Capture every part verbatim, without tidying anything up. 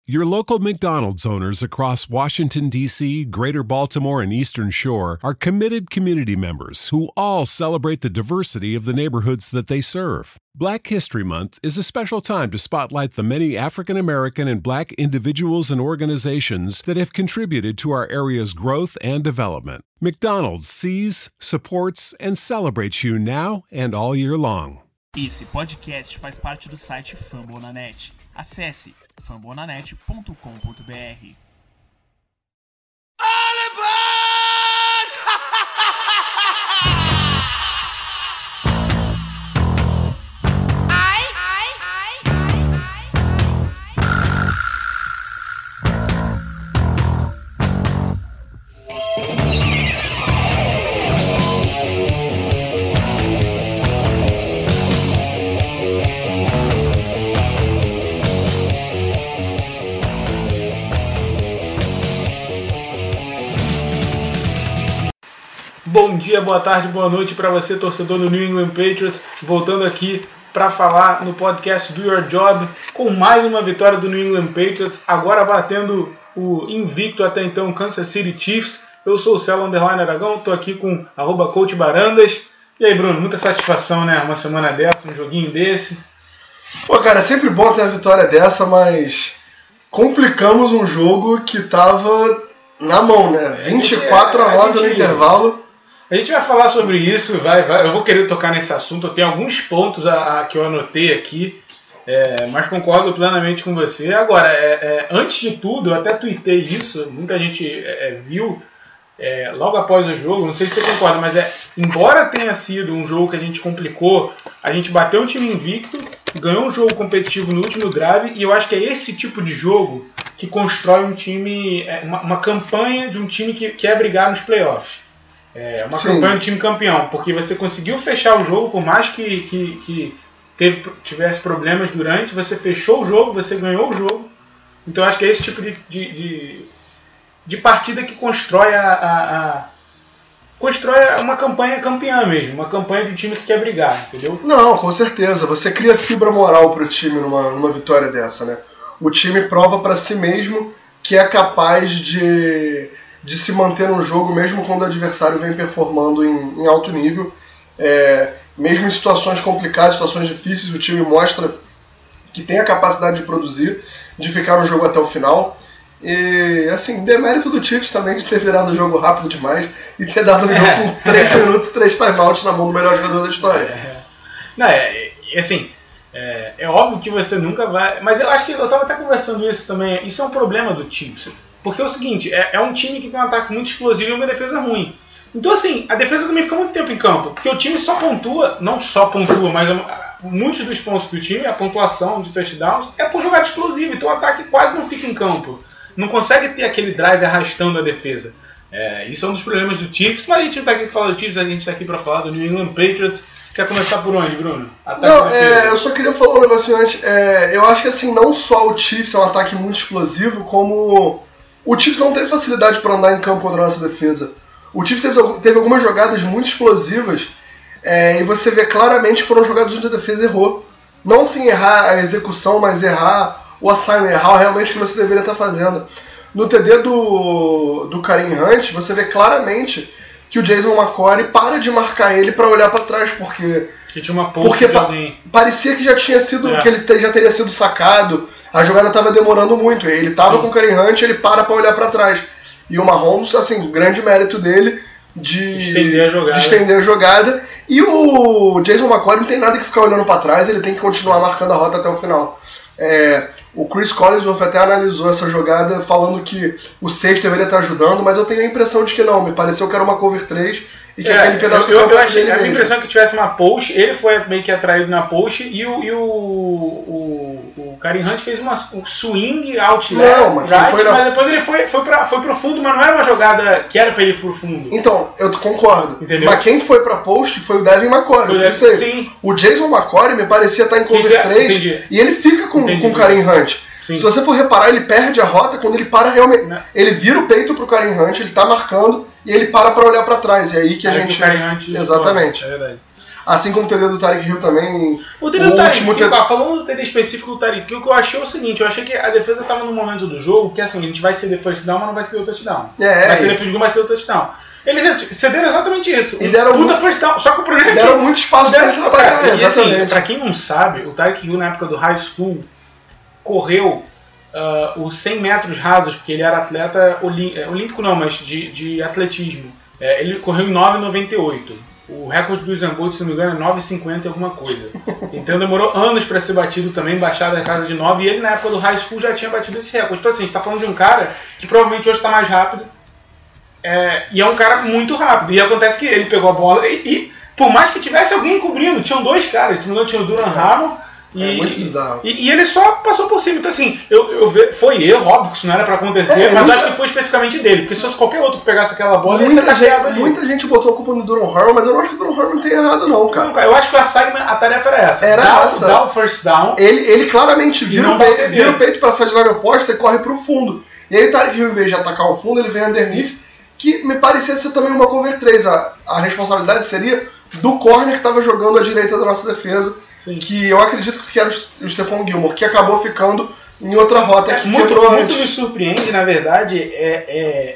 Your local McDonald's owners across Washington, D C, Greater Baltimore, and Eastern Shore are committed community members who all celebrate the diversity of the neighborhoods that they serve. Black History Month is a special time to spotlight the many African American and Black individuals and organizations that have contributed to our area's growth and development. McDonald's sees, supports, and celebrates you now and all year long. Esse podcast faz parte do site Fambonanet. Acesse fambonanet ponto com ponto b r. Bom dia, boa tarde, boa noite para você, torcedor do New England Patriots. Voltando aqui para falar no podcast Do Your Job com mais uma vitória do New England Patriots, agora batendo o invicto até então Kansas City Chiefs. Eu sou o Celo Underline Aragão, estou aqui com arroba Coach Barandas. E aí, Bruno, muita satisfação, né? Uma semana dessa, um joguinho desse. Pô, cara, é sempre bom ter uma vitória dessa, mas complicamos um jogo que tava na mão, né? vinte e quatro a nove no intervalo. A gente vai falar sobre isso, vai, vai, eu vou querer tocar nesse assunto, eu tenho alguns pontos a, a, que eu anotei aqui, é, mas concordo plenamente com você. Agora, é, é, antes de tudo, eu até tuitei isso, muita gente é, viu é, logo após o jogo, não sei se você concorda, mas é, embora tenha sido um jogo que a gente complicou, a gente bateu um time invicto, ganhou um jogo competitivo no último drive, e eu acho que é esse tipo de jogo que constrói um time, uma, uma campanha de um time que quer brigar nos playoffs. É uma Sim. campanha de time campeão, porque você conseguiu fechar o jogo, por mais que, que, que teve, tivesse problemas durante, você fechou o jogo, você ganhou o jogo. Então acho que é esse tipo de, de, de, de partida que constrói a, a, a constrói uma campanha campeã mesmo, uma campanha de um time que quer brigar, entendeu? Não, com certeza, você cria fibra moral para o time numa, numa vitória dessa, né? O time prova para si mesmo que é capaz de... de se manter no jogo mesmo quando o adversário vem performando em, em alto nível. É, mesmo em situações complicadas, situações difíceis, o time mostra que tem a capacidade de produzir, de ficar no jogo até o final. E, assim, demérito do Chiefs também de ter virado o jogo rápido demais e ter dado o jogo com três minutos, três timeouts na mão do melhor jogador da história. É, não, é, é assim... É, é óbvio que você nunca vai... Mas eu acho que eu estava até conversando isso também. Isso é um problema do Chiefs. Porque é o seguinte, é, é um time que tem um ataque muito explosivo e uma defesa ruim. Então assim, a defesa também fica muito tempo em campo. Porque o time só pontua, não só pontua, mas a, muitos dos pontos do time, a pontuação de touchdowns, é por jogada explosiva. Então o ataque quase não fica em campo. Não consegue ter aquele drive arrastando a defesa. É, isso é um dos problemas do Chiefs. Mas a gente não está aqui para falar do Chiefs, a gente está aqui para falar do New England Patriots. Quer começar por onde, Bruno? Ataque não, é, eu só queria falar um negócio antes. É, eu acho que assim, não só o Chiefs é um ataque muito explosivo, como... O Chiefs não teve facilidade para andar em campo contra a nossa defesa. O Chiefs teve, teve algumas jogadas muito explosivas é, e você vê claramente que foram jogadas onde a defesa errou. Não assim errar a execução, mas errar o assignment, errar realmente o que você deveria estar fazendo. No T D do, do Kareem Hunt, você vê claramente que o Jason McCourty para de marcar ele para olhar para trás, porque... Que tinha uma ponte porque de pa- alguém. parecia que já tinha sido, é. que ele te, já teria sido sacado, a jogada estava demorando muito, ele estava com o Kareem Hunt, ele para para olhar para trás. E o Mahomes, assim, o grande mérito dele de estender a jogada. De estender a jogada. E o Jason McCourty não tem nada que ficar olhando para trás, ele tem que continuar marcando a rota até o final. É, o Chris Collinsworth até analisou essa jogada falando que o safety deveria estar ajudando, mas eu tenho a impressão de que não, me pareceu que era uma cover três e que é, aquele pedaço eu, eu, eu achei, a minha impressão é que tivesse uma post, ele foi meio que atraído na post e o, e o, o, o Kareem Hunt fez uma, um swing out left, não, mas, right, foi, não. mas depois ele foi, foi, pra, foi pro fundo, mas não era uma jogada que era pra ele ir pro fundo. Então, eu concordo. Entendeu? Mas quem foi pra post foi o Devin McCourty. O, Devin, sim. o Jason McCourty me parecia estar em cover que, três entendi. E ele fica com, com o Kareem Hunt. Sim. Se você for reparar, ele perde a rota quando ele para realmente. Não. Ele vira o peito pro Kareem Hunt, ele tá marcando e ele para pra olhar pra trás. E aí que a é gente. Que o Kareem Hunt exatamente. É verdade. Assim como o T D do Tyreek Hill também. O T D do Tyreek Hill, T... falando do T D específico do Tyreek Hill, o que eu achei é o seguinte, eu achei que a defesa estava num momento do jogo que assim, a gente vai ceder first down, mas não vai ceder o touchdown. É, vai ceder field goal, mas vai ceder o touchdown. Eles cederam exatamente isso. E deram puta muito, first down, só que o problema é que... deram muito espaço para ele trabalhar, cara, e exatamente. assim, pra quem não sabe, o Tyreek Hill na época do high school correu uh, os cem metros rasos, porque ele era atleta olímpico não, mas de, de atletismo. É, ele correu em nove e noventa e oito. O recorde do Usain Bolt, se não me engano, é nove e cinquenta e alguma coisa. Então demorou anos para ser batido também, baixado da casa de nove, e ele na época do high school já tinha batido esse recorde. Então assim, a gente tá falando de um cara que provavelmente hoje está mais rápido, é, e é um cara muito rápido. E acontece que ele pegou a bola e, e por mais que tivesse alguém cobrindo, tinham dois caras, se não me engano, tinha o Duran Harmon. É e, muito bizarro. E, e ele só passou por cima. Então assim, eu, eu ve, foi erro, óbvio que isso não era pra acontecer, é, mas muita... acho que foi especificamente dele, porque se fosse qualquer outro que pegasse aquela bola, muita ia ser tapeado gente, ali. Muita gente botou a culpa no Duran Harmon, mas eu não acho que o Duran Harmon tem errado não, cara. Não, cara. Eu acho que o assignment, a tarefa era essa. Era dá, essa. Dá o first down. Ele, ele claramente vira não o, peito, vira o peito pra sair de linha oposta e corre pro fundo. E aí o Tyreek Hill, em vez de atacar o fundo, ele vem underneath, que me parecia ser também uma cover três. A, a responsabilidade seria do corner que estava jogando à direita da nossa defesa. Sim. Que eu acredito que era o Stephon Gilmore, que acabou ficando em outra rota. É, que muito, muito muito me surpreende, na verdade, é, é,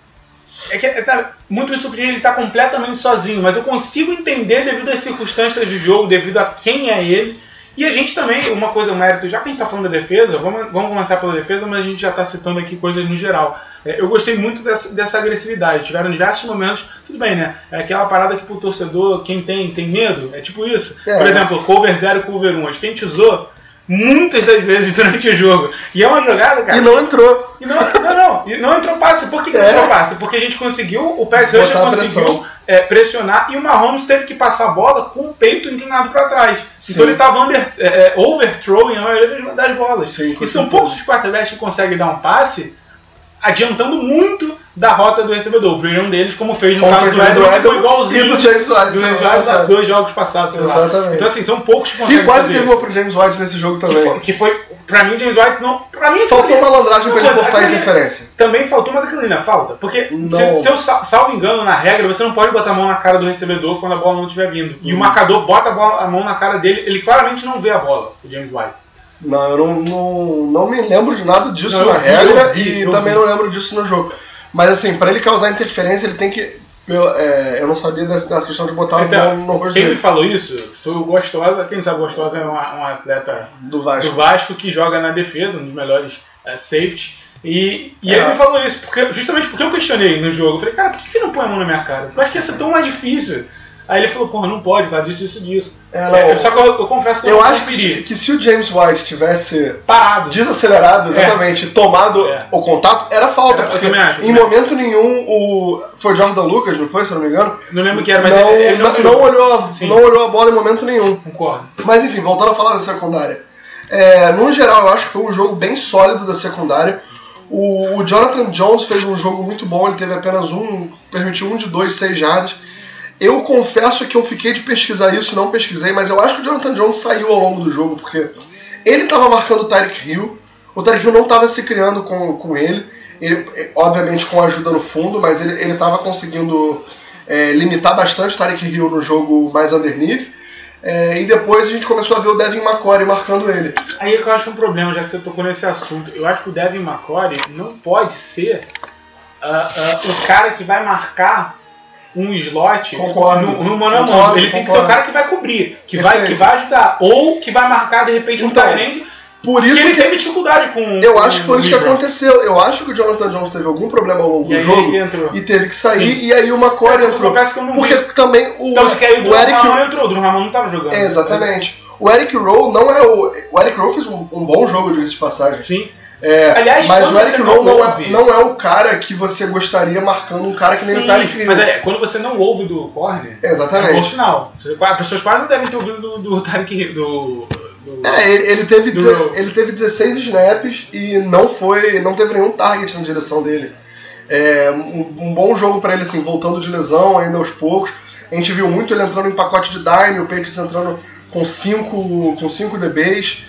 é que é, tá, muito me surpreende ele estar completamente sozinho, mas eu consigo entender devido às circunstâncias do jogo, devido a quem é ele. E a gente também, uma coisa, um mérito, já que a gente está falando da defesa, vamos, vamos começar pela defesa, mas a gente já está citando aqui coisas no geral. É, eu gostei muito dessa, dessa agressividade, tiveram diversos momentos, tudo bem, né? É aquela parada que pro torcedor, quem tem, tem medo, é tipo isso. É. Por exemplo, cover zero e cover um, a gente usou muitas das vezes durante o jogo. E é uma jogada, cara. E não entrou. E não, não, não, e não entrou passe. Por que, que é. não entrou passe? Porque a gente conseguiu, o pass rusher conseguiu é, pressionar e o Mahomes teve que passar a bola com o peito inclinado para trás. Sim. Então ele estava under, é, overthrowing a maioria das bolas. Sim, e são poucos os quarterbacks que conseguem dar um passe adiantando muito da rota do recebedor. O primeiro deles, como fez no caso do Edwards, foi igualzinho e do James White. Do James White há dois jogos passados. Exatamente. Então assim, são poucos que conseguem E quase pegou pro James White nesse jogo também. Que foi, que foi pra mim, o James White não... Pra mim, faltou uma malandragem pra ele cortar a interferência. Também faltou, mas aquilo ali não é falta. Porque, se, se eu salvo engano, na regra, você não pode botar a mão na cara do recebedor quando a bola não estiver vindo. E hum. o marcador bota a, bola, a mão na cara dele, ele claramente não vê a bola, o James White. Não, eu não, não, não me lembro de nada disso não, na vi, regra eu vi, eu e também vi. não lembro disso no jogo. Mas assim, pra ele causar interferência, ele tem que... Eu, é, eu não sabia dessa, dessa questão de botar então, no rosto Quem dele. me falou isso foi o Gostosa. Quem não sabe, o Gostosa é um, um atleta do Vasco. do Vasco que joga na defesa, um dos melhores uh, safety. E, e é. ele me falou isso, porque, justamente porque eu questionei no jogo. Eu falei, cara, por que você não põe a mão na minha cara? Eu acho que ia ser tão mais difícil. Aí ele falou, porra, não pode, cara, disso, isso, disso. É, não, é, só que eu, eu confesso que eu, eu não acho que, que se o James White tivesse parado, desacelerado, exatamente, é. tomado é. o contato, era falta. Era, porque acho, em momento nenhum o. Foi o Jordan Lucas, não foi, se eu não me engano? Não lembro que era, mas não, ele, ele não, não, não, olhou, não olhou a bola em momento nenhum. Concordo. Mas enfim, voltando a falar da secundária. É, no geral, eu acho que foi um jogo bem sólido da secundária. O, o Jonathan Jones fez um jogo muito bom, ele teve apenas um, permitiu um de dois, seis jardas. Eu confesso que eu fiquei de pesquisar isso, não pesquisei, mas eu acho que o Jonathan Jones saiu ao longo do jogo, porque ele estava marcando o Tyreek Hill, o Tyreek Hill não estava se criando com, com ele, ele, obviamente com ajuda no fundo, mas ele estava conseguindo é, limitar bastante o Tyreek Hill no jogo mais underneath, é, e depois a gente começou a ver o Devin McCourty marcando ele. Aí é que eu acho um problema, já que você tocou nesse assunto. Eu acho que o Devin McCourty não pode ser uh, uh, o cara que vai marcar um slot concordo, no, no mano a mano. Ele concordo. tem que ser o cara que vai cobrir, que vai, que vai ajudar, ou que vai marcar de repente um então, tight end, por isso que ele que teve dificuldade com eu com acho que foi isso que aconteceu. Eu acho que o Jonathan Jones teve algum problema ao longo do jogo e teve que sair. Sim. E aí o McCourty é, entrou. Eu confesso que eu não porque vi. também o, então, que aí o, o Eric Ramon entrou, o Drew Ramon não estava jogando. É, exatamente. O Eric Rowe não é o o Eric Rowe fez um, um bom jogo de passagem. Sim. É, Aliás, mas o Eric Rowe não, é, não é o cara que você gostaria marcando um cara que nem Sim, o Tyreek Hill. Mas é, quando você não ouve do corner, exatamente. é um bom sinal. As pessoas quase não devem ter ouvido do, do Tyreek Hill. Do, do, é, ele, ele, teve do, ele teve dezesseis snaps e não, foi, não teve nenhum target na direção dele. É, um, um bom jogo para ele, assim, voltando de lesão ainda aos poucos. A gente viu muito ele entrando em pacote de dime, o Patriots entrando com cinco, com cinco D Bs.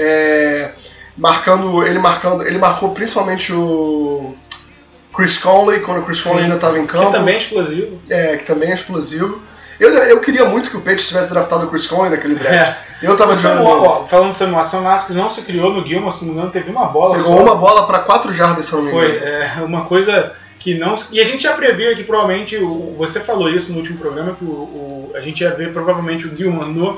É, marcando, ele marcando, ele marcou principalmente o Chris Conley, quando o Chris Conley ainda estava em campo. Que também é explosivo. É, que também é explosivo. Eu, eu queria muito que o Patriots tivesse draftado o Chris Conley naquele draft. É. Eu tava jogando. Falando do Sammy Watkins, Sammy Watkins não se criou no Gilmore, se não me engano, teve uma bola. Pegou só. uma bola para quatro jardas, se não me engano. Foi é, uma coisa que não. E a gente já previu aqui, provavelmente, o, você falou isso no último programa, que o, o, a gente ia ver provavelmente o Gilmore no,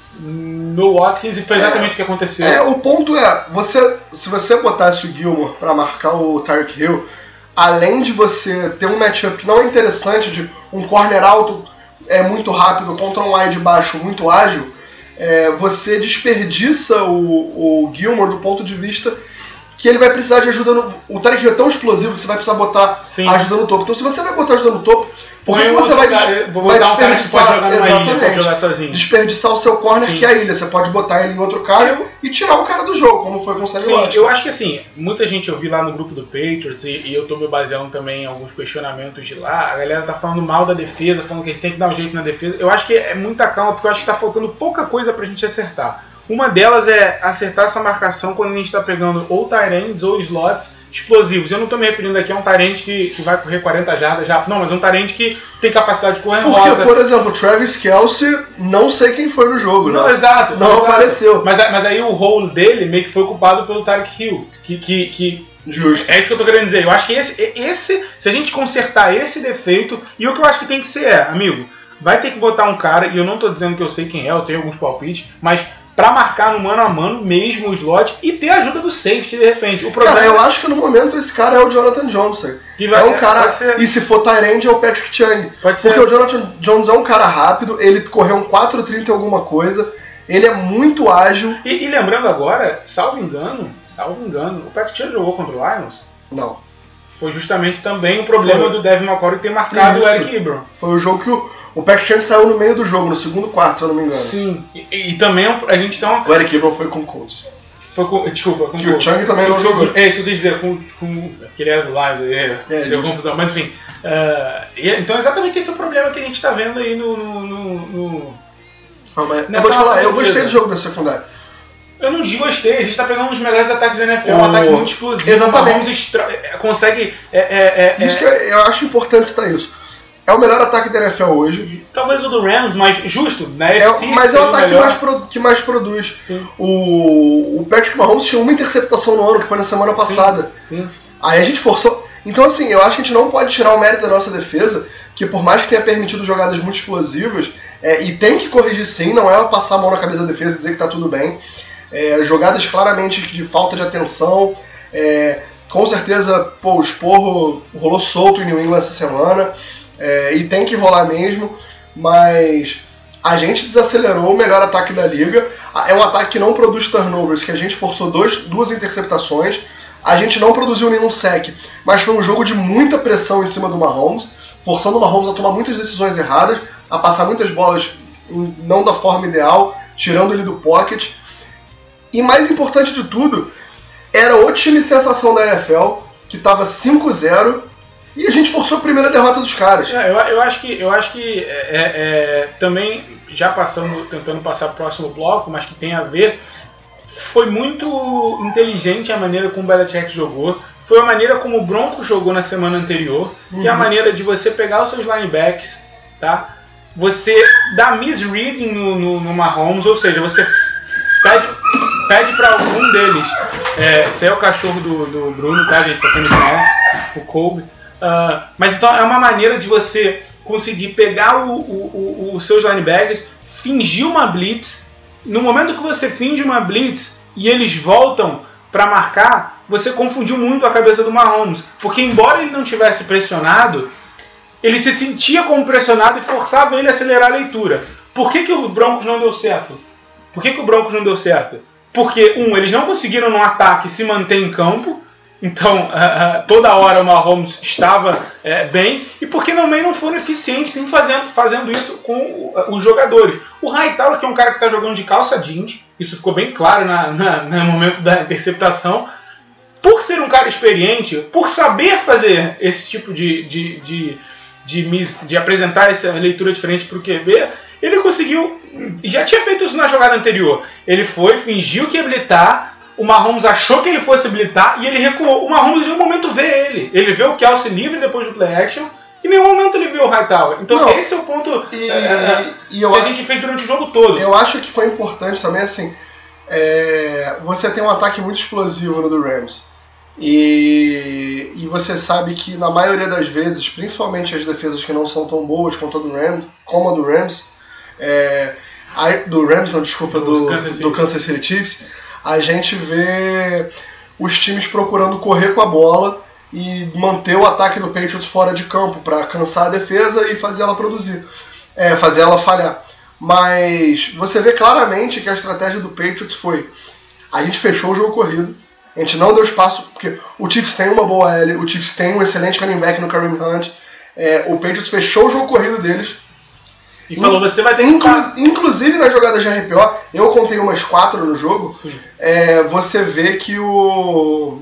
no Watkins, e foi exatamente é, o que aconteceu. É, o ponto é, você, se você botasse o Gilmore para marcar o Tyreek Hill, além de você ter um matchup que não é interessante, de um corner alto é muito rápido contra um wide baixo muito ágil, é, você desperdiça o, o Gilmore do ponto de vista que ele vai precisar de ajuda no... O Tyreek Hill é tão explosivo que você vai precisar botar Sim. ajuda no topo. Então se você vai botar ajuda no topo, por que você vai, cara, vai desperdiçar, um pode jogar ilha, pode jogar sozinho. desperdiçar o seu corner, Sim. que é a ilha? Você pode botar ele em outro cara eu... e tirar o cara do jogo, como foi com o Sammy Sim, Watkins. eu acho que assim, muita gente eu vi lá no grupo do Patriots, e, e eu tô me baseando também em alguns questionamentos de lá, a galera tá falando mal da defesa, falando que a gente tem que dar um jeito na defesa. Eu acho que é muita calma, porque eu acho que tá faltando pouca coisa pra gente acertar. Uma delas é acertar essa marcação quando a gente está pegando ou tight ends ou slots explosivos. Eu não estou me referindo aqui a um tight end que, que vai correr quarenta jardas já. Não, mas um tight end que tem capacidade de correr Porque, rota. por exemplo, Travis Kelce, não sei quem foi no jogo. Não, né? exato. Não exato. apareceu. Mas, mas aí o role dele meio que foi ocupado pelo Tyreek Hill. Que, que, que Justo. É isso que eu tô querendo dizer. Eu acho que esse, esse, se a gente consertar esse defeito, e o que eu acho que tem que ser é, amigo, vai ter que botar um cara, e eu não tô dizendo que eu sei quem é, eu tenho alguns palpites, mas pra marcar no mano a mano mesmo o slot e ter a ajuda do safety de repente. O problema cara, eu acho que no momento esse cara é o Jonathan Johnson. Que vai, é um cara. ser... E se for tight end é o Patrick Chung. Pode ser. Porque o Jonathan Jones é um cara rápido, ele correu um quatro trinta e alguma coisa, ele é muito ágil. E, e lembrando agora, salvo engano, salvo engano, o Patrick Chung jogou contra o Lions? Não. Foi justamente também o problema foi. do Devin McCourty ter marcado Isso. o Eric Ebron. Foi o jogo que o. O Patrick Chung saiu no meio do jogo, no segundo quarto, se eu não me engano. Sim, e, e também a gente tem uma... O Eric Ebron foi com o Colts. Foi com... Desculpa, com o Colts. Que o Chung também não jogou. É isso que eu quis dizer, com... com que ele era do Lions, é, é, deu confusão, mas enfim. Uh, então exatamente esse é o problema que a gente está vendo aí no... no, no, no ah, mas eu vou te falar, eu gostei do jogo da secundária. Eu não digo gostei, a gente está pegando um dos melhores ataques da N F L, um ataque muito explosivo. Exatamente. Extra... consegue... É, é, é, isso que eu acho importante citar isso. É o melhor ataque da N F L hoje. Talvez o do Rams, mas justo, na N F C. É, mas é o ataque mais pro, que mais produz. O, o Patrick Mahomes tinha uma interceptação no ano, que foi na semana passada. Sim, sim. Aí a gente forçou. Então, assim, eu acho que a gente não pode tirar o mérito da nossa defesa, que por mais que tenha permitido jogadas muito explosivas, é, e tem que corrigir sim, não é passar a mão na cabeça da defesa e dizer que tá tudo bem. É, jogadas claramente de falta de atenção. É, com certeza, pô, o esporro rolou solto em New England essa semana. É, e tem que rolar mesmo, mas a gente desacelerou o melhor ataque da liga. É um ataque que não produz turnovers, que a gente forçou dois, duas interceptações. A gente não produziu nenhum sec, mas foi um jogo de muita pressão em cima do Mahomes, forçando o Mahomes a tomar muitas decisões erradas, a passar muitas bolas não da forma ideal, tirando ele do pocket. E mais importante de tudo, era o time sensação da N F L, que estava cinco a zero, e a gente forçou a primeira derrota dos caras. É, eu, eu acho que, eu acho que é, é, também, já passando, tentando passar para o próximo bloco, mas que tem a ver, foi muito inteligente a maneira como o Belichick jogou. Foi a maneira como o Broncos jogou na semana anterior, uhum. que é a maneira de você pegar os seus linebacks, tá? Você dá misreading no, no, no Mahomes, ou seja, você pede, pede para algum deles. É, esse aí é o cachorro do, do Bruno, tá, gente? Pra quem não conhece, o Colby. Uh, mas então é uma maneira de você conseguir pegar o, o, o, os seus linebackers, fingir uma blitz. No momento que você finge uma blitz e eles voltam para marcar, você confundiu muito a cabeça do Mahomes. Porque embora ele não tivesse pressionado, ele se sentia como pressionado e forçava ele a acelerar a leitura. Por que, que o Broncos não deu certo? Por que, que o Broncos não deu certo? Porque, um, eles não conseguiram no ataque se manter em campo. Então, uh, uh, toda hora o Mahomes estava uh, bem, e porque também não foram eficientes em fazendo, fazendo isso com uh, os jogadores. O Hightower, que é um cara que está jogando de calça jeans, isso ficou bem claro na, na, no momento da interceptação, por ser um cara experiente, por saber fazer esse tipo de, de, de, de, de apresentar essa leitura diferente para o Q B, ele conseguiu, já tinha feito isso na jogada anterior, ele foi, fingiu que ia habilitar. O Mahomes achou que ele fosse habilitar e ele recuou. O Mahomes em um momento vê ele. Ele vê o Kelce livre depois do play action Em nenhum momento ele viu o Hightower. Então Não. esse é o ponto E, é, e eu que a acho- gente fez durante o jogo todo. Eu acho que foi importante também, assim, é, você tem um ataque muito explosivo no do Rams. E, e você sabe que na maioria das vezes, principalmente as defesas que não são tão boas quanto a do Rams, como a do Rams, é, a, do Rams, não, desculpa, Do do, Kansas City. do Kansas City Chiefs, a gente vê os times procurando correr com a bola e manter o ataque do Patriots fora de campo para cansar a defesa e fazer ela produzir, é, fazer ela falhar. Mas você vê claramente que a estratégia do Patriots foi: a gente fechou o jogo corrido, a gente não deu espaço, porque o Chiefs tem uma boa L, o Chiefs tem um excelente running back no Kareem Hunt, é, o Patriots fechou o jogo corrido deles. E falou, você vai ter que... Inclu- inclusive nas jogadas de R P O, eu contei umas quatro no jogo, é, você vê que o,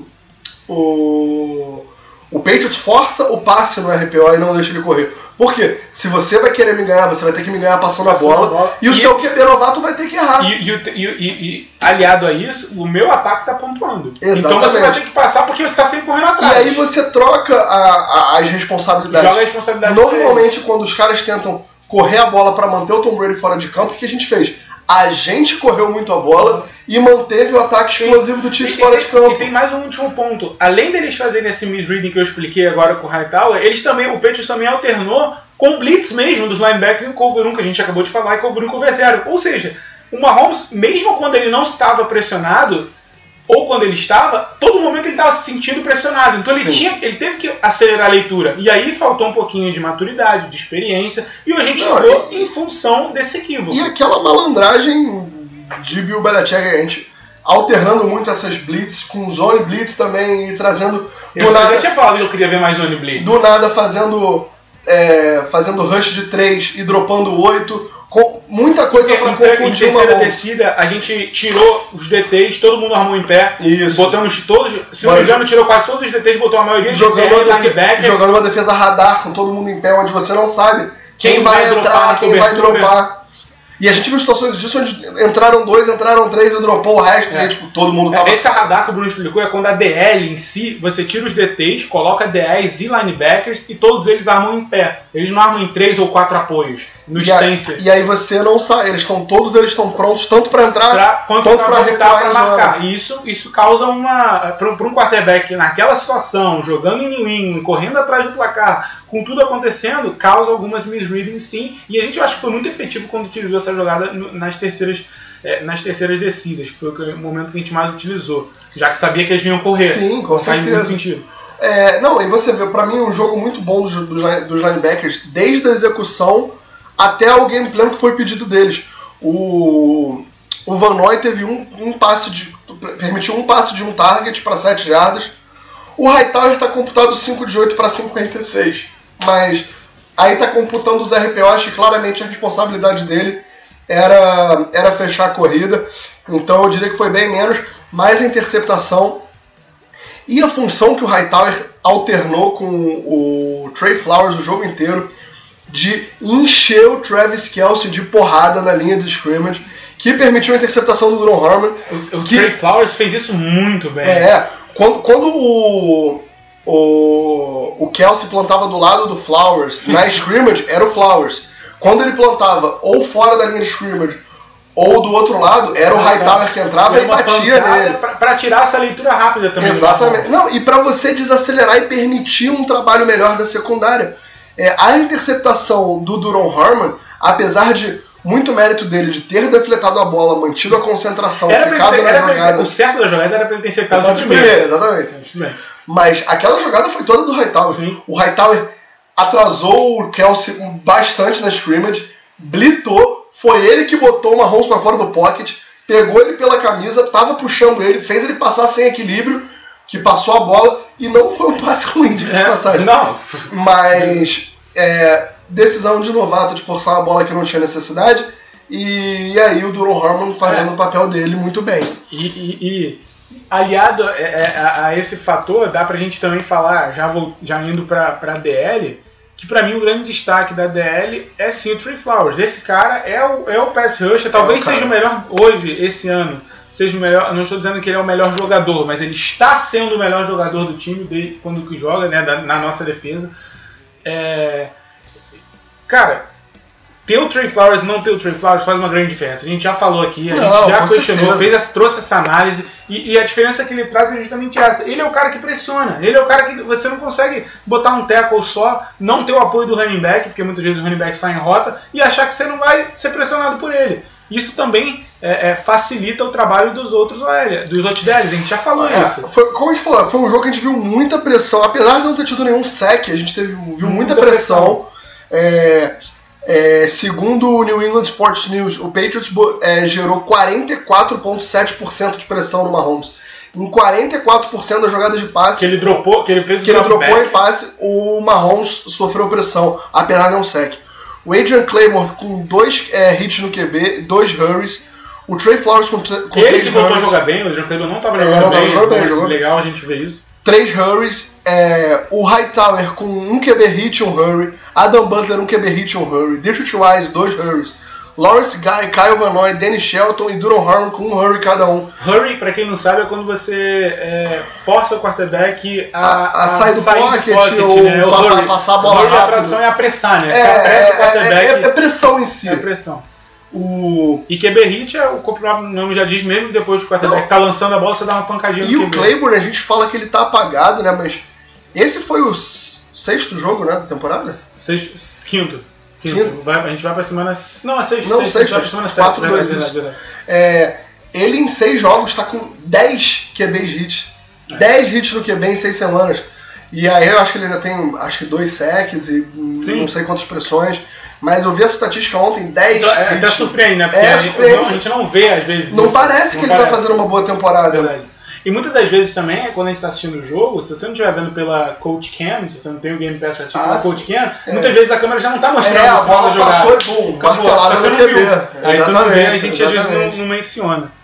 o, o Patriots força o passe no R P O e não deixa ele correr. Por quê? Se você vai querer me ganhar, você vai ter que me ganhar passando a Passando bola, a bola. e o E- seu Q B novato vai ter que errar. E, e, e, e, e aliado a isso, o meu ataque tá pontuando. Então Exatamente. você vai ter que passar porque você tá sempre correndo E atrás. aí você troca a- a- as responsabilidades. Joga a responsabilidade Normalmente, quando os caras tentam correr a bola para manter o Tom Brady fora de campo, o que a gente fez? A gente correu muito a bola e manteve o ataque explosivo do Chiefs E- fora e, de campo. E tem mais um último ponto. Além deles fazerem esse misreading que eu expliquei agora com o Hightower, eles também, o Patriots também alternou com blitz mesmo dos linebackers em cover um, que a gente acabou de falar, e cover um, cover zero. Ou seja, o Mahomes, mesmo quando ele não estava pressionado, ou quando ele estava, todo momento ele estava se sentindo pressionado. Então ele, tinha, ele teve que acelerar a leitura. E aí faltou um pouquinho de maturidade, de experiência, e a gente Não, jogou em função desse equívoco. E aquela malandragem de Bill Belichick, a gente alternando muito essas blitz, com zone blitz também, e trazendo Eu do já nada, tinha falado que eu queria ver mais Zone Blitz. do nada fazendo, é, fazendo rush de três e dropando oito, com muita coisa Porque pra em, ter- em confundir uma terceira mão. descida, a gente tirou os D Ts, todo mundo armou em pé. Isso. Botamos todos, se não Mas- me engano, tirou quase todos os D Ts, botou a maioria de Jogando D R, uma, defe- linebacker. jogando uma defesa radar com todo mundo em pé, onde você não sabe quem, Quem vai, vai dropar entrar, na quem vai cobertura. dropar. E a gente viu situações disso onde entraram dois, entraram três e dropou o resto, É. e aí, tipo, todo mundo tava... Esse radar que o Bruno explicou é quando a D L em si, você tira os D Ts, coloca D Ls e linebackers e todos eles armam em pé. Eles não armam em três ou quatro apoios, no E aí, stance. e aí você não sabe, eles estão todos eles estão prontos tanto para entrar Pra, quanto quanto para para voltar recuar para em zona. marcar. E isso, isso causa uma. Para um quarterback naquela situação, jogando em New England, correndo atrás do placar, com tudo acontecendo, causa algumas misreadings sim. E a gente acha que foi muito efetivo quando utilizou essa jogada no- nas terceiras, é, nas terceiras descidas, que foi o, que- o momento que a gente mais utilizou, já que sabia que eles vinham correr. Sim, com Faz muito certeza. sentido. É, não, e você vê, pra mim, um jogo muito bom dos, dos, line- dos linebackers, desde a execução até o game plan que foi pedido deles. O, o Van Noy teve um, um passe de. permitiu um passe de um target para sete jardas. O Hightower está computado cinco de oito para cinquenta e seis. Mas aí está computando os R P O, acho que claramente a responsabilidade dele era, era fechar a corrida. Então eu diria que foi bem menos, mais a interceptação. E a função que o Hightower alternou com o Trey Flowers o jogo inteiro, de encher o Travis Kelce de porrada na linha de scrimmage, que permitiu a interceptação do Duron Harmon. O, o que, Trey Flowers fez isso muito bem. É, quando, quando o, o, o Kelce plantava do lado do Flowers, na scrimmage, era o Flowers. Quando ele plantava ou fora da linha de scrimmage, ou do outro lado, era o Hightower que entrava Foi e uma batia pancada nele. pra, pra tirar essa leitura rápida também. Exatamente. Não, e para você desacelerar e permitir um trabalho melhor da secundária. É, a interceptação do Duron Harmon, apesar de muito mérito dele de ter defletado a bola, mantido a concentração, Era pra ficado ele ter, na era pra ele jogada. ter, o certo da jogada era pra ele ter interceptado Tá de de primeiro. primeira, exatamente. Tudo bem. Mas aquela jogada foi toda do Hightower. Sim. O Hightower atrasou o Kelce bastante na scrimmage, blitou, foi ele que botou o Mahomes pra fora do pocket, pegou ele pela camisa, tava puxando ele, fez ele passar sem equilíbrio, que passou a bola, e não foi um passe ruim, de É, passagem. não. Mas é, decisão de novato de forçar uma bola que não tinha necessidade, e, e aí o Duron Harmon fazendo É. o papel dele muito bem. E, e- e aliado a, a- a esse fator, dá pra gente também falar, já, vou, já indo pra, pra D L, que pra mim o grande destaque da D L é sim o Trey Flowers. Esse cara é o, é o pass rusher, talvez É o cara. seja o melhor hoje, esse ano. Seja o melhor, não estou dizendo que ele é o melhor jogador, mas ele está sendo o melhor jogador do time desde quando que joga, né, da- na nossa defesa. é... cara, ter o Trey Flowers e não ter o Trey Flowers faz uma grande diferença. A gente já falou aqui, a não, gente já questionou, fez essa, trouxe essa análise, e, e a diferença que ele traz é justamente essa. Ele é o cara que pressiona, ele é o cara que você não consegue botar um tackle só, não ter o apoio do running back, porque muitas vezes o running back sai em rota, e achar que você não vai ser pressionado por ele. Isso também é, é, facilita o trabalho dos outros O L, dos outros D Ls, a gente já falou é, isso. Foi, como a gente falou, foi um jogo que a gente viu muita pressão, apesar de não ter tido nenhum sack, a gente teve, viu muita, muita pressão. pressão. É, É, segundo o New England Sports News, o Patriots é, gerou quarenta e quatro vírgula sete por cento de pressão no Mahomes. Em quarenta e quatro por cento das jogadas de passe que ele dropou, que ele fez o que ele dropou em passe, o Mahomes sofreu pressão, apesar de não sec. O Adrian Claymore com dois é, hits no Q B, dois hurries. O Trey Flowers com, com ele três Ele que voltou hurries. a jogar bem, o Adrian Claymore não estava é, jogando não, bem, jogou bem então jogou. Legal a gente ver isso. Três hurries. É, o Hightower com um Q B hit e um hurry. Adam Butler um Q B hit e um hurry. Detroit Wise, dois hurries. Lawrence Guy, Kyle Van Noy, Danny Shelton e Duron Harmon com um hurry cada um. Hurry, pra quem não sabe, é quando você é, força o quarterback a, a, a, a sair do pocket, pocket ou né? passar, hurry. passar a bola hurry, rápido. A tradução é apressar, né? É, você apressa o quarterback. É, é, é pressão em si. É pressão. O... E Q B hit, é, o próprio nome já diz, mesmo depois que o quarterback tá lançando a bola, você dá uma pancadinha e no o Q B. Claiborne, a gente fala que ele tá apagado, né? Mas esse foi o sexto jogo, né, da temporada? Sexto, quinto. Quinto. Quinto. Vai, a gente vai pra semana... Não, é sexto. Não, sexto, sexto. A gente vai pra semana sete. quatro dois, verdade, isso. verdade. É, ele em seis jogos tá com dez Q Bs hits. É. dez hits no Q B em seis semanas. E aí eu acho que ele ainda tem acho que dois sacks e Sim. não sei quantas pressões. Mas eu vi essa estatística ontem, dez Então, é, hits. até surpreende, né? Porque É, a, gente surpreende. não, a gente não vê, às vezes... Não isso. parece Não que parece. ele tá fazendo uma boa temporada. Verdade. E muitas das vezes também, quando a gente está assistindo o jogo, se você não estiver vendo pela Coach Cam, se você não tem o Game Pass para assistir Ah, pela sim. Coach Cam, É. muitas vezes a câmera já não está mostrando É, a o final bola da jogada. passou e bum, Acabou. martelada Só você no não Q B. viu. Aí tu não vê, a Exatamente, gente às vezes não, exatamente. não menciona.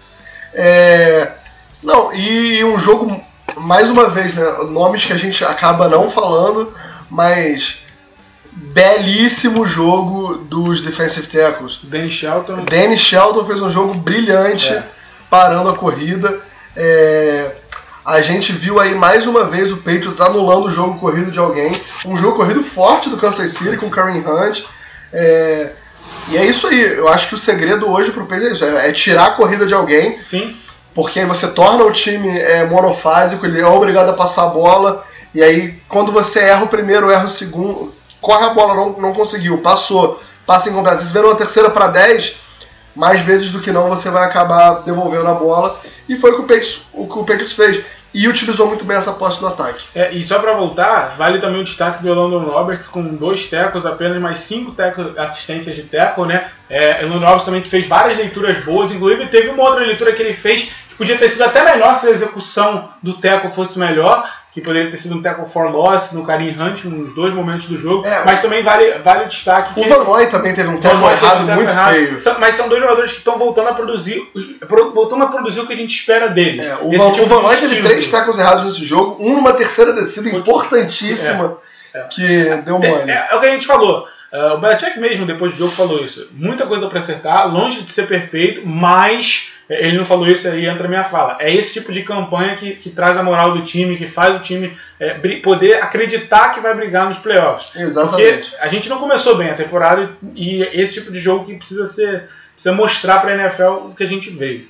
É... Não, e um jogo, mais uma vez, né, nomes que a gente acaba não falando, mas belíssimo jogo dos defensive tackles. Danny Shelton. Danny Shelton fez um jogo brilhante, É. parando a corrida. É... A gente viu aí mais uma vez o Patriots anulando o jogo corrido de alguém. Um jogo corrido forte do Kansas City com o Kareem Hunt. É... E é isso aí. Eu acho que o segredo hoje pro Patriots é isso, é tirar a corrida de alguém. Sim. Porque aí você torna o time é, monofásico, ele é obrigado a passar a bola, e aí quando você erra o primeiro, erra o segundo, corre a bola, não, não conseguiu, passou, passa incompleto. Se você vê uma terceira para dez, mais vezes do que não você vai acabar devolvendo a bola, e foi o que o Patriots, o que o Patriots fez. E utilizou muito bem essa posse no ataque. É, e só para voltar, vale também o destaque do Elandon Roberts com dois tackles, apenas mais cinco tackle, assistências de tackle, né? É, Elandon Roberts também que fez várias leituras boas, inclusive teve uma outra leitura que ele fez que podia ter sido até melhor se a execução do tackle fosse melhor, que poderia ter sido um tackle for loss no Kareem Hunt nos dois momentos do jogo, É, mas também vale, vale o destaque O que... Van Noy também teve um Van tempo Noy teve errado um tempo muito errado. feio. São- Mas são dois jogadores que estão voltando a produzir, pro- voltando a produzir o que a gente espera deles. É, o Esse Van, tipo o Van de Noy teve estímulo. três tackles errados nesse jogo, um numa terceira descida importantíssima, É, é. que deu mole. É, é o que a gente falou. Uh, o Belichick mesmo, depois do jogo, falou isso. Muita coisa para acertar, longe de ser perfeito, mas ele não falou isso, aí entra a minha fala. É esse tipo de campanha que, que traz a moral do time, que faz o time é, bri- poder acreditar que vai brigar nos playoffs. Exatamente. Porque a gente não começou bem a temporada e, e esse tipo de jogo que precisa, ser, precisa mostrar para a N F L o que a gente veio.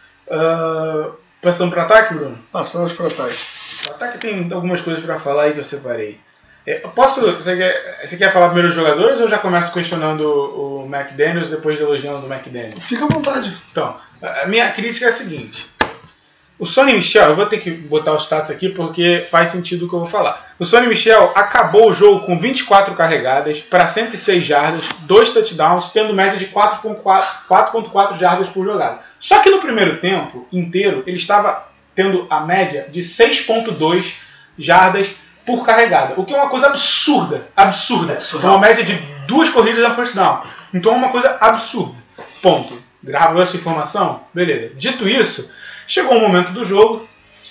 Uh, passando para ataque, Bruno? Passamos para o ataque. O ataque tem algumas coisas para falar aí que eu separei. É, eu posso, você, quer, você quer falar primeiro os jogadores ou eu já começo questionando o, o McDaniels depois de elogiando o McDaniels? Fica à vontade. Então, a minha crítica é a seguinte. O Sonny Michel, eu vou ter que botar os status aqui porque faz sentido o que eu vou falar. O Sonny Michel acabou o jogo com vinte e quatro carregadas para cento e seis jardas, dois touchdowns, tendo média de quatro vírgula quatro jardas por jogada. Só que no primeiro tempo inteiro ele estava tendo a média de seis vírgula dois jardas por carregada, o que é uma coisa absurda, absurda. É uma média de duas corridas a first down. Então é uma coisa absurda. Ponto. Gravou essa informação? Beleza. Dito isso, chegou um momento do jogo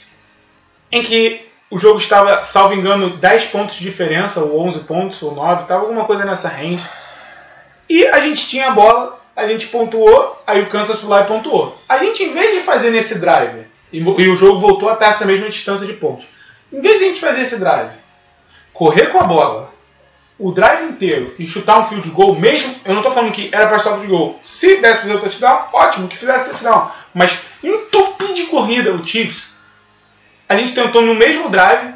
em que o jogo estava, salvo engano, dez pontos de diferença, ou onze pontos, ou nove, estava alguma coisa nessa range. E a gente tinha a bola, a gente pontuou, aí o Kansas foi lá e pontuou. A gente, em vez de fazer nesse drive, e, e o jogo voltou até essa mesma distância de pontos, em vez de a gente fazer esse drive, correr com a bola, o drive inteiro e chutar um field goal, mesmo, eu não tô falando que era pra chutar um field goal, se desse fazer o touchdown, ótimo, que fizesse touchdown, mas entupir de corrida o Chiefs, a gente tentou no mesmo drive,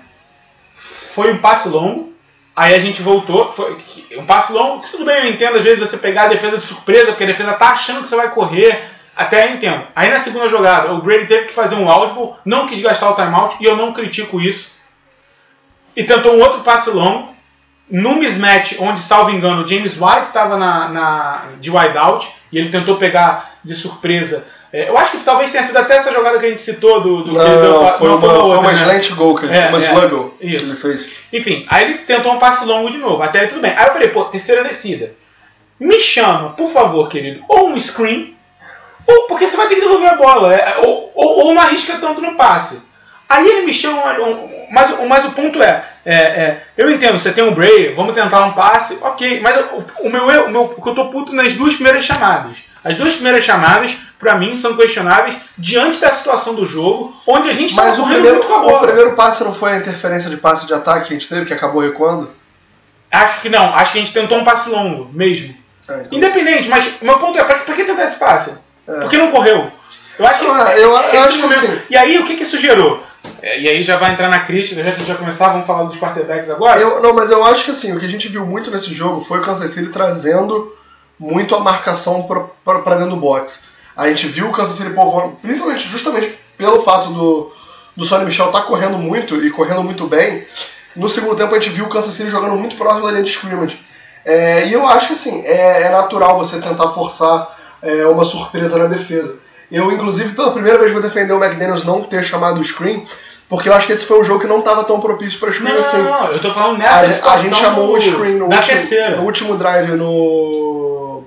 foi um passe longo, aí a gente voltou, foi um passe longo, tudo bem, eu entendo às vezes você pegar a defesa de surpresa, porque a defesa tá achando que você vai correr, até aí entendo. Aí na segunda jogada, o Brady teve que fazer um audible, não quis gastar o timeout, e eu não critico isso, e tentou um outro passe longo, num mismatch onde, salvo engano, o James White estava na, na, de wideout e ele tentou pegar de surpresa. É, eu acho que talvez tenha sido até essa jogada que a gente citou do, do não, que ele deu, não, foi, não, uma, foi uma, outra, foi uma né? slant goal, que ele, é, uma é, sluggle que isso. ele fez. Enfim, aí ele tentou um passe longo de novo, até aí tudo bem. Aí eu falei, pô, terceira descida. Me chama, por favor, querido, ou um screen, ou porque você vai ter que devolver a bola, é, ou, ou, ou não arrisca tanto no passe. Aí ele me chama, um, mas, mas o ponto é, é, é, eu entendo, você tem um Bray, vamos tentar um passe, ok, mas o, o meu erro, o meu, porque eu tô puto nas duas primeiras chamadas. As duas primeiras chamadas, pra mim, são questionáveis diante da situação do jogo, onde a gente estava correndo primeiro, muito com a bola. O primeiro passe não foi a interferência de passe de ataque que a gente teve, que acabou recuando? Acho que não, acho que a gente tentou um passe longo, mesmo. É, então. Independente, mas o meu ponto é, pra, pra que tentar esse passe? É. Por que não correu? Eu acho que, Ah, eu, eu acho momento, que sim. E aí, o que, que isso gerou? É, e aí já vai entrar na crítica, já que a gente vai começar, vamos falar dos quarterbacks agora? Eu, não, mas eu acho que assim, o que a gente viu muito nesse jogo foi o Kansas City trazendo muito a marcação para dentro do box. A gente viu o Kansas City povoando, principalmente justamente pelo fato do, do Sonny Michel estar tá correndo muito e correndo muito bem. No segundo tempo a gente viu o Kansas City jogando muito próximo da linha de scrimmage. É, e eu acho que assim, é, é natural você tentar forçar é, uma surpresa na defesa. Eu, inclusive, pela primeira vez vou defender o McDaniels não ter chamado o screen, porque eu acho que esse foi um jogo que não estava tão propício para screen não, assim. Não, não, eu tô falando nessa a, situação a gente chamou o screen no da último, terceira. no último drive no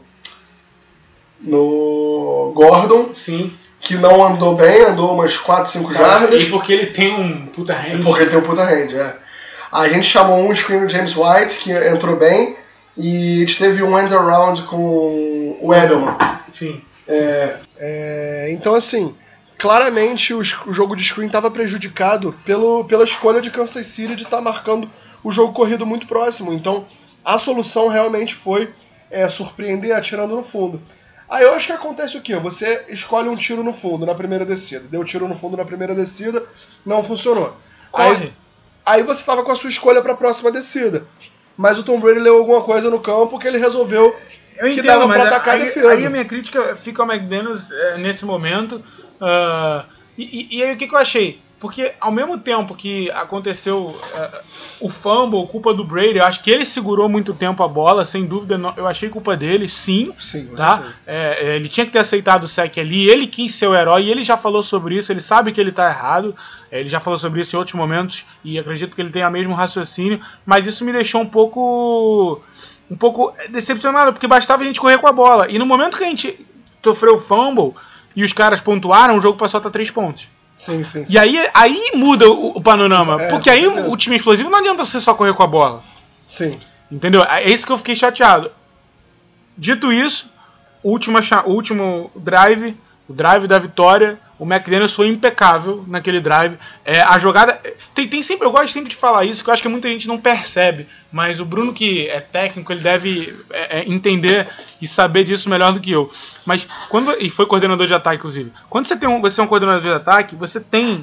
no Gordon. Sim. Que não andou bem, andou umas quatro, cinco jardas. E porque ele tem um puta range. E porque ele tem um puta range, é. A gente chamou um screen no James White, que entrou bem, e a gente teve um end around com o Edelman. Sim. É, é, então, assim, claramente o, o jogo de screen estava prejudicado pelo, pela escolha de Kansas City de estar tá marcando o jogo corrido muito próximo. Então, a solução realmente foi é, surpreender atirando no fundo. Aí eu acho que acontece o quê? Você escolhe um tiro no fundo na primeira descida. Deu tiro no fundo na primeira descida, não funcionou. Aí, aí você estava com a sua escolha para a próxima descida. Mas o Tom Brady leu alguma coisa no campo que ele resolveu eu que entendo, dava mas para atacar aí, a defesa. Aí a minha crítica fica ao McDaniels é, nesse momento. Uh, e, e, e aí o que, que eu achei? Porque ao mesmo tempo que aconteceu uh, o fumble, culpa do Brady, eu acho que ele segurou muito tempo a bola, sem dúvida, eu achei culpa dele, sim. Sim, tá? É, ele tinha que ter aceitado o sec ali, ele quis ser o herói, e ele já falou sobre isso, ele sabe que ele tá errado, ele já falou sobre isso em outros momentos, e acredito que ele tenha o mesmo raciocínio, mas isso me deixou um pouco, um pouco decepcionado, porque bastava a gente correr com a bola, e no momento que a gente sofreu o fumble, e os caras pontuaram, o jogo passou a estar três pontos. Sim, sim, sim. E aí, aí muda o, o panorama. É, porque aí é. o time explosivo não adianta você só correr com a bola. Sim. Entendeu? É isso que eu fiquei chateado. Dito isso, o último, o último drive, o drive da vitória, o McDaniels foi impecável naquele drive. É, a jogada... Tem, tem sempre, eu gosto sempre de falar isso, que eu acho que muita gente não percebe, mas o Bruno, que é técnico, ele deve é, é, entender e saber disso melhor do que eu. Mas quando... E foi coordenador de ataque, inclusive. Quando você, tem um, você é um coordenador de ataque, você tem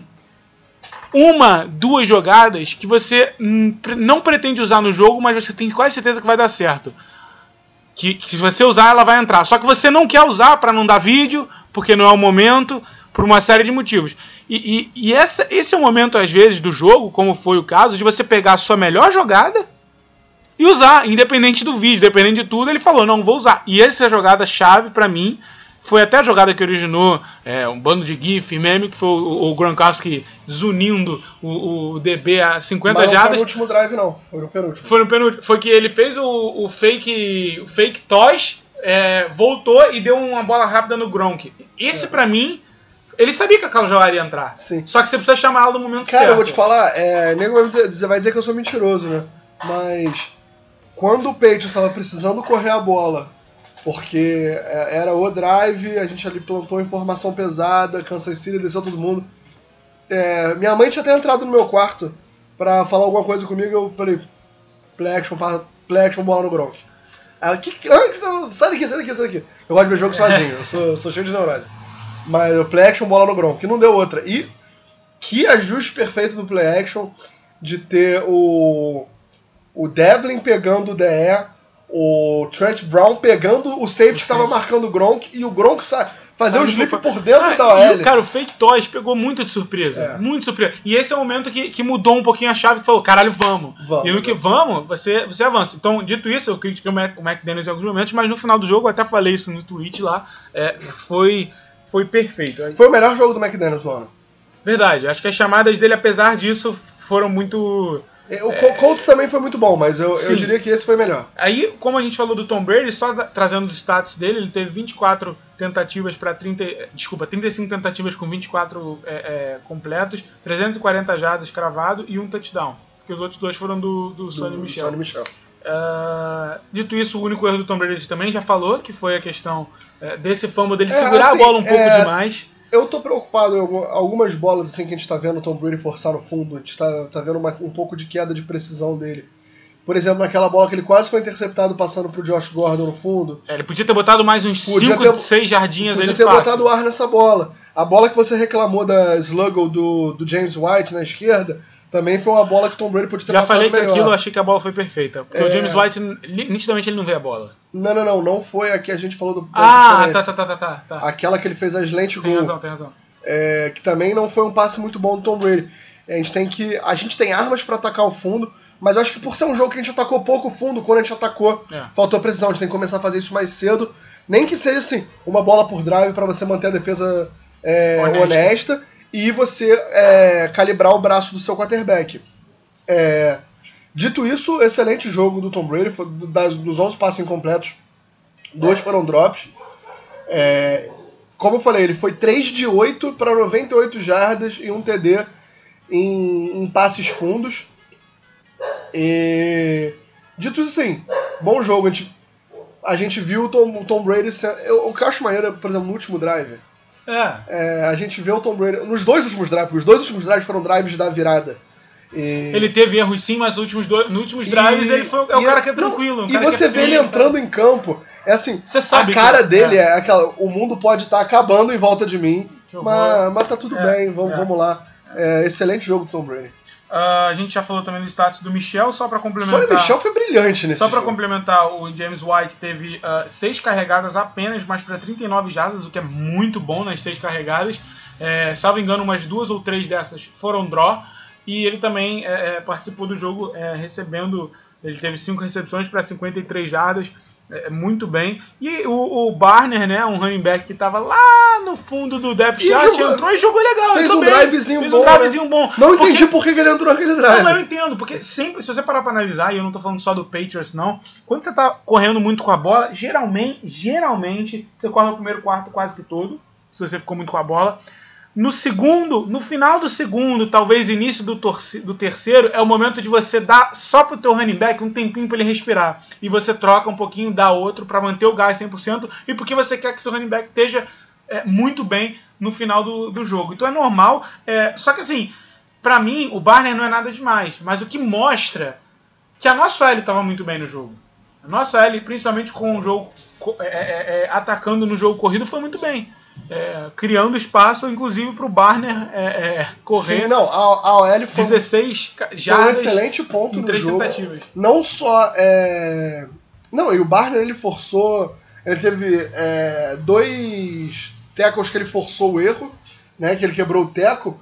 uma, duas jogadas que você não pretende usar no jogo, mas você tem quase certeza que vai dar certo. Que, que se você usar, ela vai entrar. Só que você não quer usar para não dar vídeo, porque não é o momento, por uma série de motivos. E, e, e essa, esse é o momento, às vezes, do jogo, como foi o caso, de você pegar a sua melhor jogada e usar, independente do vídeo, independente de tudo. Ele falou, não, vou usar. E essa jogada-chave, pra mim, foi até a jogada que originou é, um bando de gif, meme, que foi o, o Gronkowski zunindo o, o D B a cinquenta Mas não jardas. foi no último drive, não. Foi no penúltimo. Foi no penúltimo. Foi que ele fez o, o fake o fake toss, é, voltou e deu uma bola rápida no Gronk. Esse, é. pra mim, ele sabia que aquela jogada ia entrar. Sim. Só que você precisa chamar ela no momento Cara, certo. eu vou te falar, é, nego vai dizer, vai dizer que eu sou mentiroso, né? Mas quando o Patriots estava precisando correr a bola, porque era o drive, a gente ali plantou informação pesada, Kansas City, desceu todo mundo. É, minha mãe tinha até entrado no meu quarto pra falar alguma coisa comigo, eu falei, play action, play action, bola no Gronk. Ela, que, que, sai daqui, sai daqui, sai daqui. Eu gosto de ver jogo sozinho, eu sou, eu sou cheio de neurose. Mas o play action, bola no Gronk, que não deu outra. E que ajuste perfeito do play action de ter o, o Devlin pegando o D E, o Trent Brown pegando o safety o que estava marcando o Gronk e o Gronk sa- fazer o slip por dentro ah, da O L. E, cara, o Fake Toys pegou muito de surpresa. É. Muito de surpresa. E esse é o momento que, que mudou um pouquinho a chave, que falou, caralho, vamos. vamos e no que vamos, você, você avança. Então, dito isso, eu critiquei o, Mac, o McDaniels em alguns momentos, mas no final do jogo, eu até falei isso no tweet lá, é, foi, foi perfeito. Foi o melhor jogo do McDaniels no ano. Verdade. Acho que as chamadas dele, apesar disso, foram muito... O é... Colts também foi muito bom, mas eu, eu diria que esse foi melhor. Aí, como a gente falou do Tom Brady, só trazendo os status dele, ele teve vinte e quatro tentativas para trinta, desculpa, trinta e cinco tentativas com vinte e quatro é, é, completos, trezentas e quarenta jardas cravado e um touchdown. Porque os outros dois foram do, do, do Sonny Michel. Sonny Michel. Uh, dito isso, o único erro do Tom Brady também já falou, que foi a questão é, desse fumble dele é, segurar assim, a bola um pouco é... demais. Eu tô preocupado em algumas bolas assim, que a gente tá vendo o Tom Brady forçar no fundo, a gente tá, tá vendo uma, um pouco de queda de precisão dele. Por exemplo, naquela bola que ele quase foi interceptado passando pro Josh Gordon no fundo. É, ele podia ter botado mais uns cinco, seis jardinhas ali fácil. Podia ter botado ar nessa bola. A bola que você reclamou da sluggle do, do James White na esquerda, também foi uma bola que o Tom Brady podia ter Já passado falei que melhor. aquilo eu achei que a bola foi perfeita. Porque é... o James White, nitidamente, ele não vê a bola. Não, não, não. Não foi a que a gente falou do... Ah, tá, tá, tá, tá, tá. Aquela que ele fez a slant Tem goal. razão, tem razão. É, que também não foi um passe muito bom do Tom Brady. A gente tem que, a gente tem armas para atacar o fundo, mas eu acho que por ser um jogo que a gente atacou pouco o fundo, quando a gente atacou, é. faltou precisão. A gente tem que começar a fazer isso mais cedo, nem que seja assim, uma bola por drive para você manter a defesa é, honesta. honesta e você é, calibrar o braço do seu quarterback. É, dito isso, excelente jogo do Tom Brady. Foi das, dos onze passes incompletos, dois foram drops. É, Como eu falei, ele foi três de oito para noventa e oito jardas e um T D em, em passes fundos. E, dito isso assim, bom jogo. A gente, a gente viu o Tom, o Tom Brady... Eu, o que eu acho maneiro, por exemplo, no último drive, é. É, a gente vê o Tom Brady... Nos dois últimos drives, porque os dois últimos drives foram drives da virada. E... Ele teve erros sim, mas nos últimos, dois, nos últimos drives e, ele foi, é o cara que é tranquilo. Um e cara você que é vê ele entrando em campo... É assim, Você sabe a cara que, dele é, é aquela, o mundo pode estar tá acabando em volta de mim, mas, mas tá tudo é, bem, vamos, é. vamos lá. É, excelente jogo do Tom Brady. Uh, a gente já falou também do status do Michel, só pra complementar... Só o Michel foi brilhante nesse Só jogo. pra complementar, o James White teve uh, seis carregadas apenas, mas para trinta e nove jardas, o que é muito bom nas seis carregadas. É, salvo engano, umas duas ou três dessas foram draw, e ele também é, participou do jogo é, recebendo... Ele teve cinco recepções para cinquenta e três jardas, é, muito bem. E o, o Barner, né, um running back que estava lá no fundo do depth chart, entrou e jogou legal. Fez um bem, drivezinho fez bom. um drivezinho bom. Não porque... entendi por que ele entrou naquele drive. Não, eu entendo, porque sempre, se você parar para analisar, e eu não estou falando só do Patriots, não, quando você está correndo muito com a bola, geralmente, geralmente, você corre o primeiro quarto quase que todo, se você ficou muito com a bola. No segundo, no final do segundo, talvez início do, torce, do terceiro, é o momento de você dar só pro teu running back um tempinho para ele respirar. E você troca um pouquinho, dá outro para manter o gás cem por cento e porque você quer que seu running back esteja é, muito bem no final do, do jogo. Então é normal, é, só que assim, para mim, o Barner não é nada demais, mas o que mostra que a nossa L estava muito bem no jogo. A nossa L, principalmente com o jogo é, é, é, atacando no jogo corrido, foi muito bem. É, criando espaço, inclusive, para o Barner é, é, correr. Sim, não, a, a O L foi dezesseis jardas foi um excelente ponto em no três jogo. tentativas. Não só é... não, e o Barner ele forçou, ele teve é, dois tackles que ele forçou o erro, né, que ele quebrou o teco,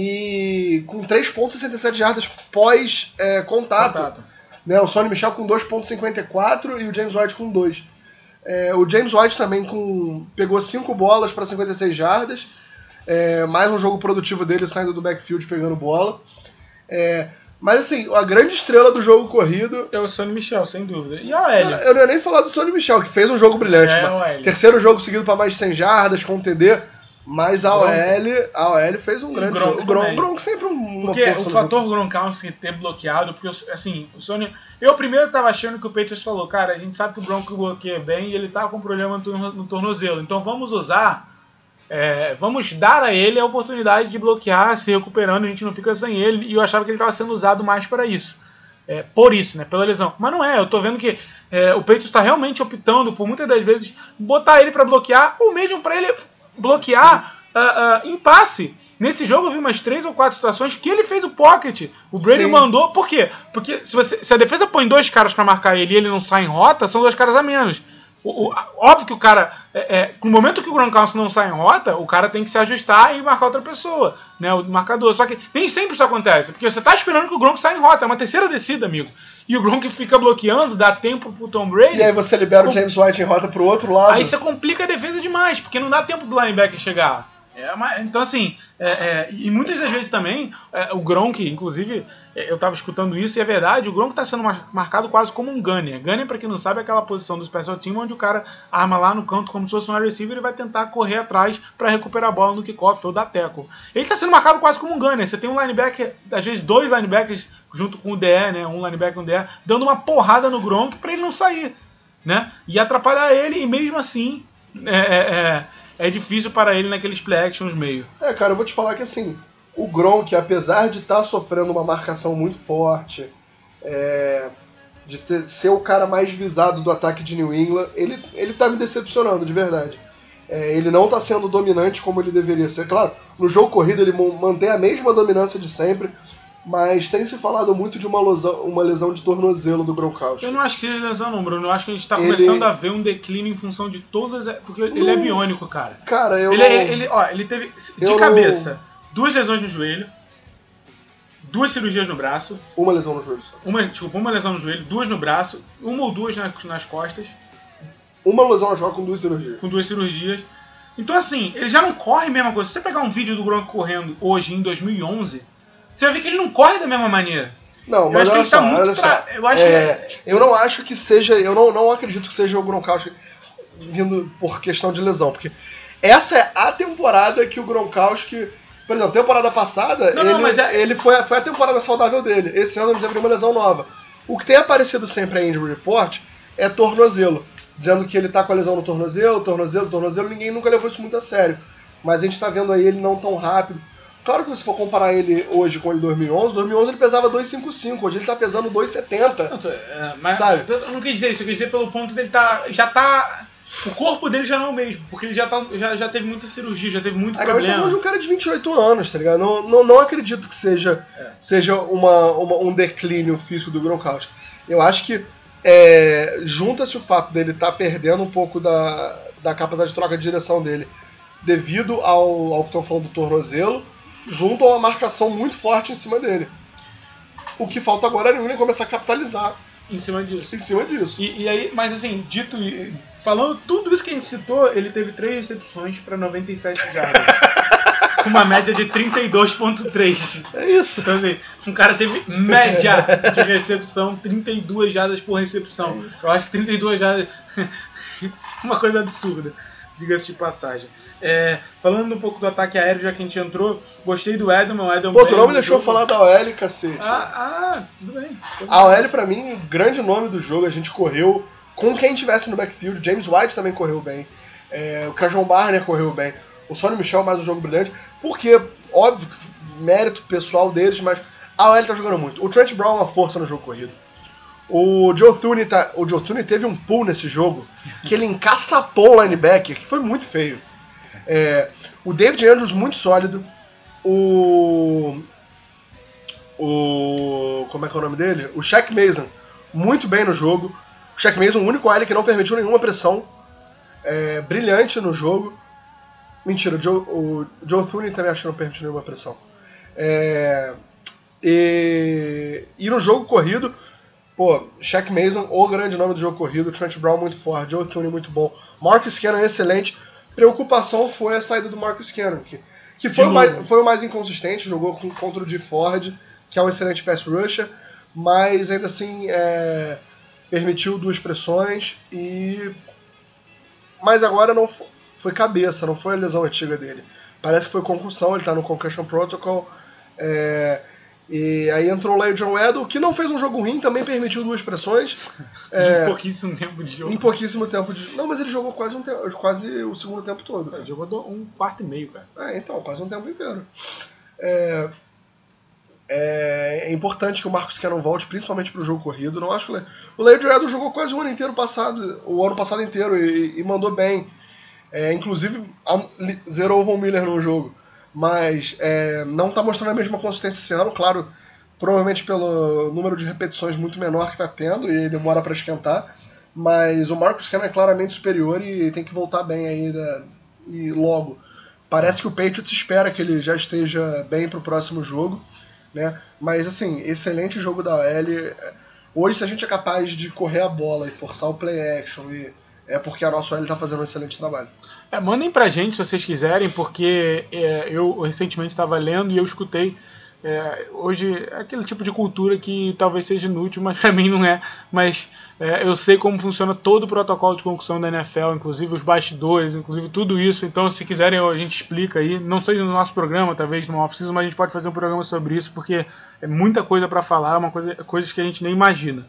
e com três vírgula sessenta e sete jardas pós é, contato, contato. Né, o Sonny Michel com dois vírgula cinquenta e quatro e o James White com dois. É, o James White também com, pegou cinco bolas para cinquenta e seis jardas, é, mais um jogo produtivo dele saindo do backfield pegando bola. É, mas assim, a grande estrela do jogo corrido é o Sonny Michel, sem dúvida. E a L? Eu não ia nem falar do Sonny Michel, que fez um jogo brilhante. É, terceiro jogo seguido para mais de cem jardas, com T D. Mas a O L, a O L fez um e grande jogo. O Gronk, Gronk sempre um. Porque o fator Gronkowski ter bloqueado, porque assim, o Sony. Eu primeiro tava achando que o Patriots falou, cara, a gente sabe que o Gronk bloqueia bem e ele tava com problema no, no tornozelo. Então vamos usar. É, vamos dar a ele a oportunidade de bloquear, se recuperando, a gente não fica sem ele. E eu achava que ele estava sendo usado mais para isso. é, por isso, né, pela lesão. Mas não é, eu tô vendo que é, o Patriots está realmente optando por muitas das vezes botar ele para bloquear, ou mesmo para ele bloquear uh, uh, em passe. Nesse jogo eu vi umas três ou quatro situações que ele fez o pocket. O Brady Sim. mandou. Por quê? Porque se, você, se a defesa põe dois caras para marcar ele e ele não sai em rota, são dois caras a menos. O, o, óbvio que o cara, é, é, no momento que o Gronkowski não sai em rota, o cara tem que se ajustar e marcar outra pessoa, né, o marcador. Só que nem sempre isso acontece, porque você tá esperando que o Gronk saia em rota, é uma terceira descida, amigo. E o Gronk fica bloqueando, dá tempo pro Tom Brady. E aí você libera o James White em rota pro outro lado. Aí você complica a defesa demais, porque não dá tempo do linebacker chegar. É uma, então assim, é, é, e muitas das vezes também, é, o Gronk, inclusive, é, eu estava escutando isso e é verdade, o Gronk está sendo marcado quase como um gunner. Gunner, para quem não sabe, é aquela posição do special team onde o cara arma lá no canto como se fosse um wide receiver e vai tentar correr atrás para recuperar a bola no kickoff ou dar tackle. Ele está sendo marcado quase como um gunner. Você tem um linebacker, às vezes dois linebackers junto com o D E, né, um linebacker e um D E, dando uma porrada no Gronk para ele não sair, né, e atrapalhar ele, e mesmo assim é, é, é difícil para ele naqueles play actions meio. É, cara, eu vou te falar que assim, o Gronk, apesar de estar tá sofrendo uma marcação muito forte, é, de ter, ser o cara mais visado do ataque de New England, ele, ele tá me decepcionando, de verdade. É, ele não tá sendo dominante como ele deveria ser. Claro, no jogo corrido ele mantém a mesma dominância de sempre, mas tem se falado muito de uma lesão, uma lesão de tornozelo do Gronkowski. Eu não acho que seja lesão, não, Bruno. Eu acho que a gente tá ele... começando a ver um declínio em função de todas... Porque não. Ele é biônico, cara. Cara, eu ele, não... ele, ó, ele teve, de eu cabeça, não... duas lesões no joelho, duas cirurgias no braço. Uma lesão no joelho só. Uma, desculpa, uma lesão no joelho, duas no braço, uma ou duas nas, nas costas. Uma lesão na joga com duas cirurgias. Com duas cirurgias. Então, assim, ele já não corre a mesma coisa. Se você pegar um vídeo do Gronk correndo hoje, em dois mil e onze... Você vai ver que ele não corre da mesma maneira. Não, mas eu acho que ele tá muito tra... eu, acho é, que... eu não acho que seja... Eu não, não acredito que seja o Gronkowski vindo por questão de lesão, porque essa é a temporada que o Gronkowski... Por exemplo, temporada passada, não, ele, não, mas é... ele foi, foi a temporada saudável dele. Esse ano ele teve uma lesão nova. O que tem aparecido sempre a injury report é tornozelo. Dizendo que ele tá com a lesão no tornozelo, tornozelo, tornozelo. Ninguém nunca levou isso muito a sério. Mas a gente tá vendo aí ele não tão rápido. Claro que se for comparar ele hoje com ele em dois mil e onze, dois mil e onze ele pesava dois vírgula cinquenta e cinco, hoje ele tá pesando dois vírgula setenta. Mas sabe? Eu não quis dizer isso, eu quis dizer pelo ponto dele tá, já tá... O corpo dele já não é o mesmo, porque ele já, tá, já, já teve muita cirurgia, já teve muito Agora problema. Agora a gente tá falando de um cara de vinte e oito anos, tá ligado? Não, não, não acredito que seja, é. seja uma, uma, um declínio físico do Gronkowski. Eu acho que é, junta-se o fato dele estar tá perdendo um pouco da, da capacidade de troca de direção dele devido ao, ao que estão falando do tornozelo, junto a uma marcação muito forte em cima dele. O que falta agora é ele começar a capitalizar em cima disso. Em cima disso. E, e aí, mas assim, dito falando tudo isso que a gente citou, ele teve três recepções para noventa e sete jardas. Com uma média de trinta e dois vírgula três. É isso. Então assim, um cara teve média de recepção, trinta e duas jardas por recepção. É Eu acho que trinta e duas jardas uma coisa absurda, diga-se de passagem. É, falando um pouco do ataque aéreo, já que a gente entrou, gostei do Edelman. O Edelman Pô, tu não me deixou jogo. falar da O L, cacete. Ah, ah tudo bem. Tudo a O L, pra mim, o grande nome do jogo. A gente correu com quem tivesse no backfield. James White também correu bem. É, o Cajon Barner correu bem. O Sonny Michel mais um jogo brilhante. Porque, óbvio, mérito pessoal deles, mas a O L tá jogando muito. O Trent Brown é uma força no jogo corrido. O Joe Thuney, tá, o Joe Thuney teve um pull nesse jogo que ele encaçapou o linebacker, que foi muito feio. É, o David Andrews muito sólido. O. O. Como é que é o nome dele? O Shaq Mason muito bem no jogo. O Shaq Mason, o único L que não permitiu nenhuma pressão. É, brilhante no jogo. Mentira, o Joe, o Joe Thuney também acho que não permitiu nenhuma pressão. É, e, e no jogo corrido, pô, Shaq Mason, o grande nome do jogo corrido. Trent Brown muito forte, Joe Thuney muito bom. Marcus Cannon excelente. Preocupação foi a saída do Marcus Cannon, que, que foi, o mais, foi o mais inconsistente, jogou com, contra o Dee Ford, que é um excelente pass rusher, mas ainda assim é, permitiu duas pressões, e mas agora não foi, foi cabeça, não foi a lesão antiga dele. Parece que foi concussão, ele está no Concussion Protocol, é, e aí entrou lá o John Edel, que não fez um jogo ruim, também permitiu duas pressões. É, em pouquíssimo tempo de jogo. Em pouquíssimo tempo de Não, mas ele jogou quase, um te... quase o segundo tempo todo. Ele jogou um quarto e meio, cara. É, então, quase um tempo inteiro. É... é, é importante que o Marcus Cannon volte, principalmente para o jogo corrido. Não acho que o Leighton Edwards jogou quase o ano inteiro passado, o ano passado inteiro e, e mandou bem. É, inclusive zerou o Von Miller no jogo, mas é, não está mostrando a mesma consistência esse ano, claro, provavelmente pelo número de repetições muito menor que está tendo e demora para esquentar, mas o Marcus Cannon é claramente superior e tem que voltar bem aí, né, e logo. Parece que o Patriots espera que ele já esteja bem para o próximo jogo, né? Mas assim, excelente jogo da O L. Hoje, se a gente é capaz de correr a bola e forçar o play action, e é porque a nossa O L está fazendo um excelente trabalho. É, mandem pra gente se vocês quiserem, porque é, eu recentemente estava lendo e eu escutei. É, hoje é aquele tipo de cultura que talvez seja inútil, mas pra mim não é. Mas é, eu sei como funciona todo o protocolo de concussão da N F L, inclusive os bastidores, inclusive tudo isso. Então, se quiserem, a gente explica aí. Não sei no nosso programa, talvez no off-season, mas a gente pode fazer um programa sobre isso, porque é muita coisa pra falar, uma coisa, coisas que a gente nem imagina.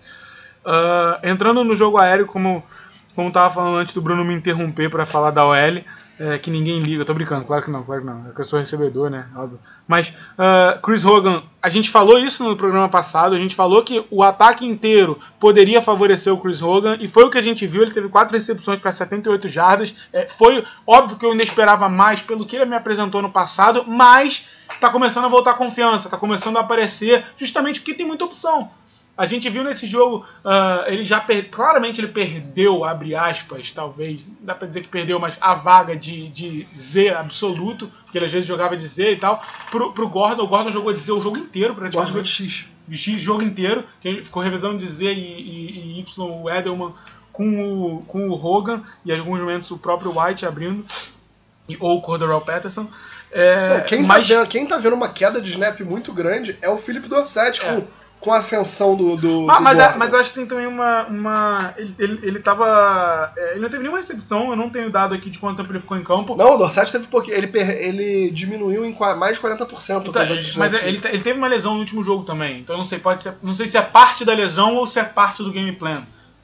Uh, entrando no jogo aéreo, como como tava falando antes do Bruno me interromper pra falar da O L, é, que ninguém liga, eu tô brincando, claro que não, claro que não, é que eu sou recebedor, né, óbvio. Mas uh, Chris Hogan, a gente falou isso no programa passado, a gente falou que o ataque inteiro poderia favorecer o Chris Hogan, e foi o que a gente viu, ele teve quatro recepções para setenta e oito jardas, é, foi óbvio que eu ainda esperava mais pelo que ele me apresentou no passado, mas tá começando a voltar a confiança, tá começando a aparecer, justamente porque tem muita opção. A gente viu nesse jogo, uh, ele já per- claramente ele perdeu, abre aspas, talvez, não dá pra dizer que perdeu, mas a vaga de, de Z absoluto, porque ele às vezes jogava de Z e tal, pro, pro Gordon. O Gordon jogou de Z o jogo inteiro, praticamente. Gordon jogou de X. De X, jogo inteiro, que ele ficou revezando de Z e, e, e Y, o Edelman com o, com o Hogan, e em alguns momentos o próprio White abrindo, e, ou o Cordarrelle Patterson. É, quem, mas... tá vendo, quem tá vendo uma queda de snap muito grande é o Philip Dorsett, é. com... com a ascensão do, do, ah, do mas, Gordon. mas eu acho que tem também uma... uma ele, ele, ele tava... Ele não teve nenhuma recepção, eu não tenho dado aqui de quanto tempo ele ficou em campo. Não, o Dorsett teve pouquinho. Ele, ele diminuiu em mais de quarenta por cento. Então, mas ele, ele teve uma lesão no último jogo também, então não sei, pode ser, não sei se é parte da lesão ou se é parte do game plan.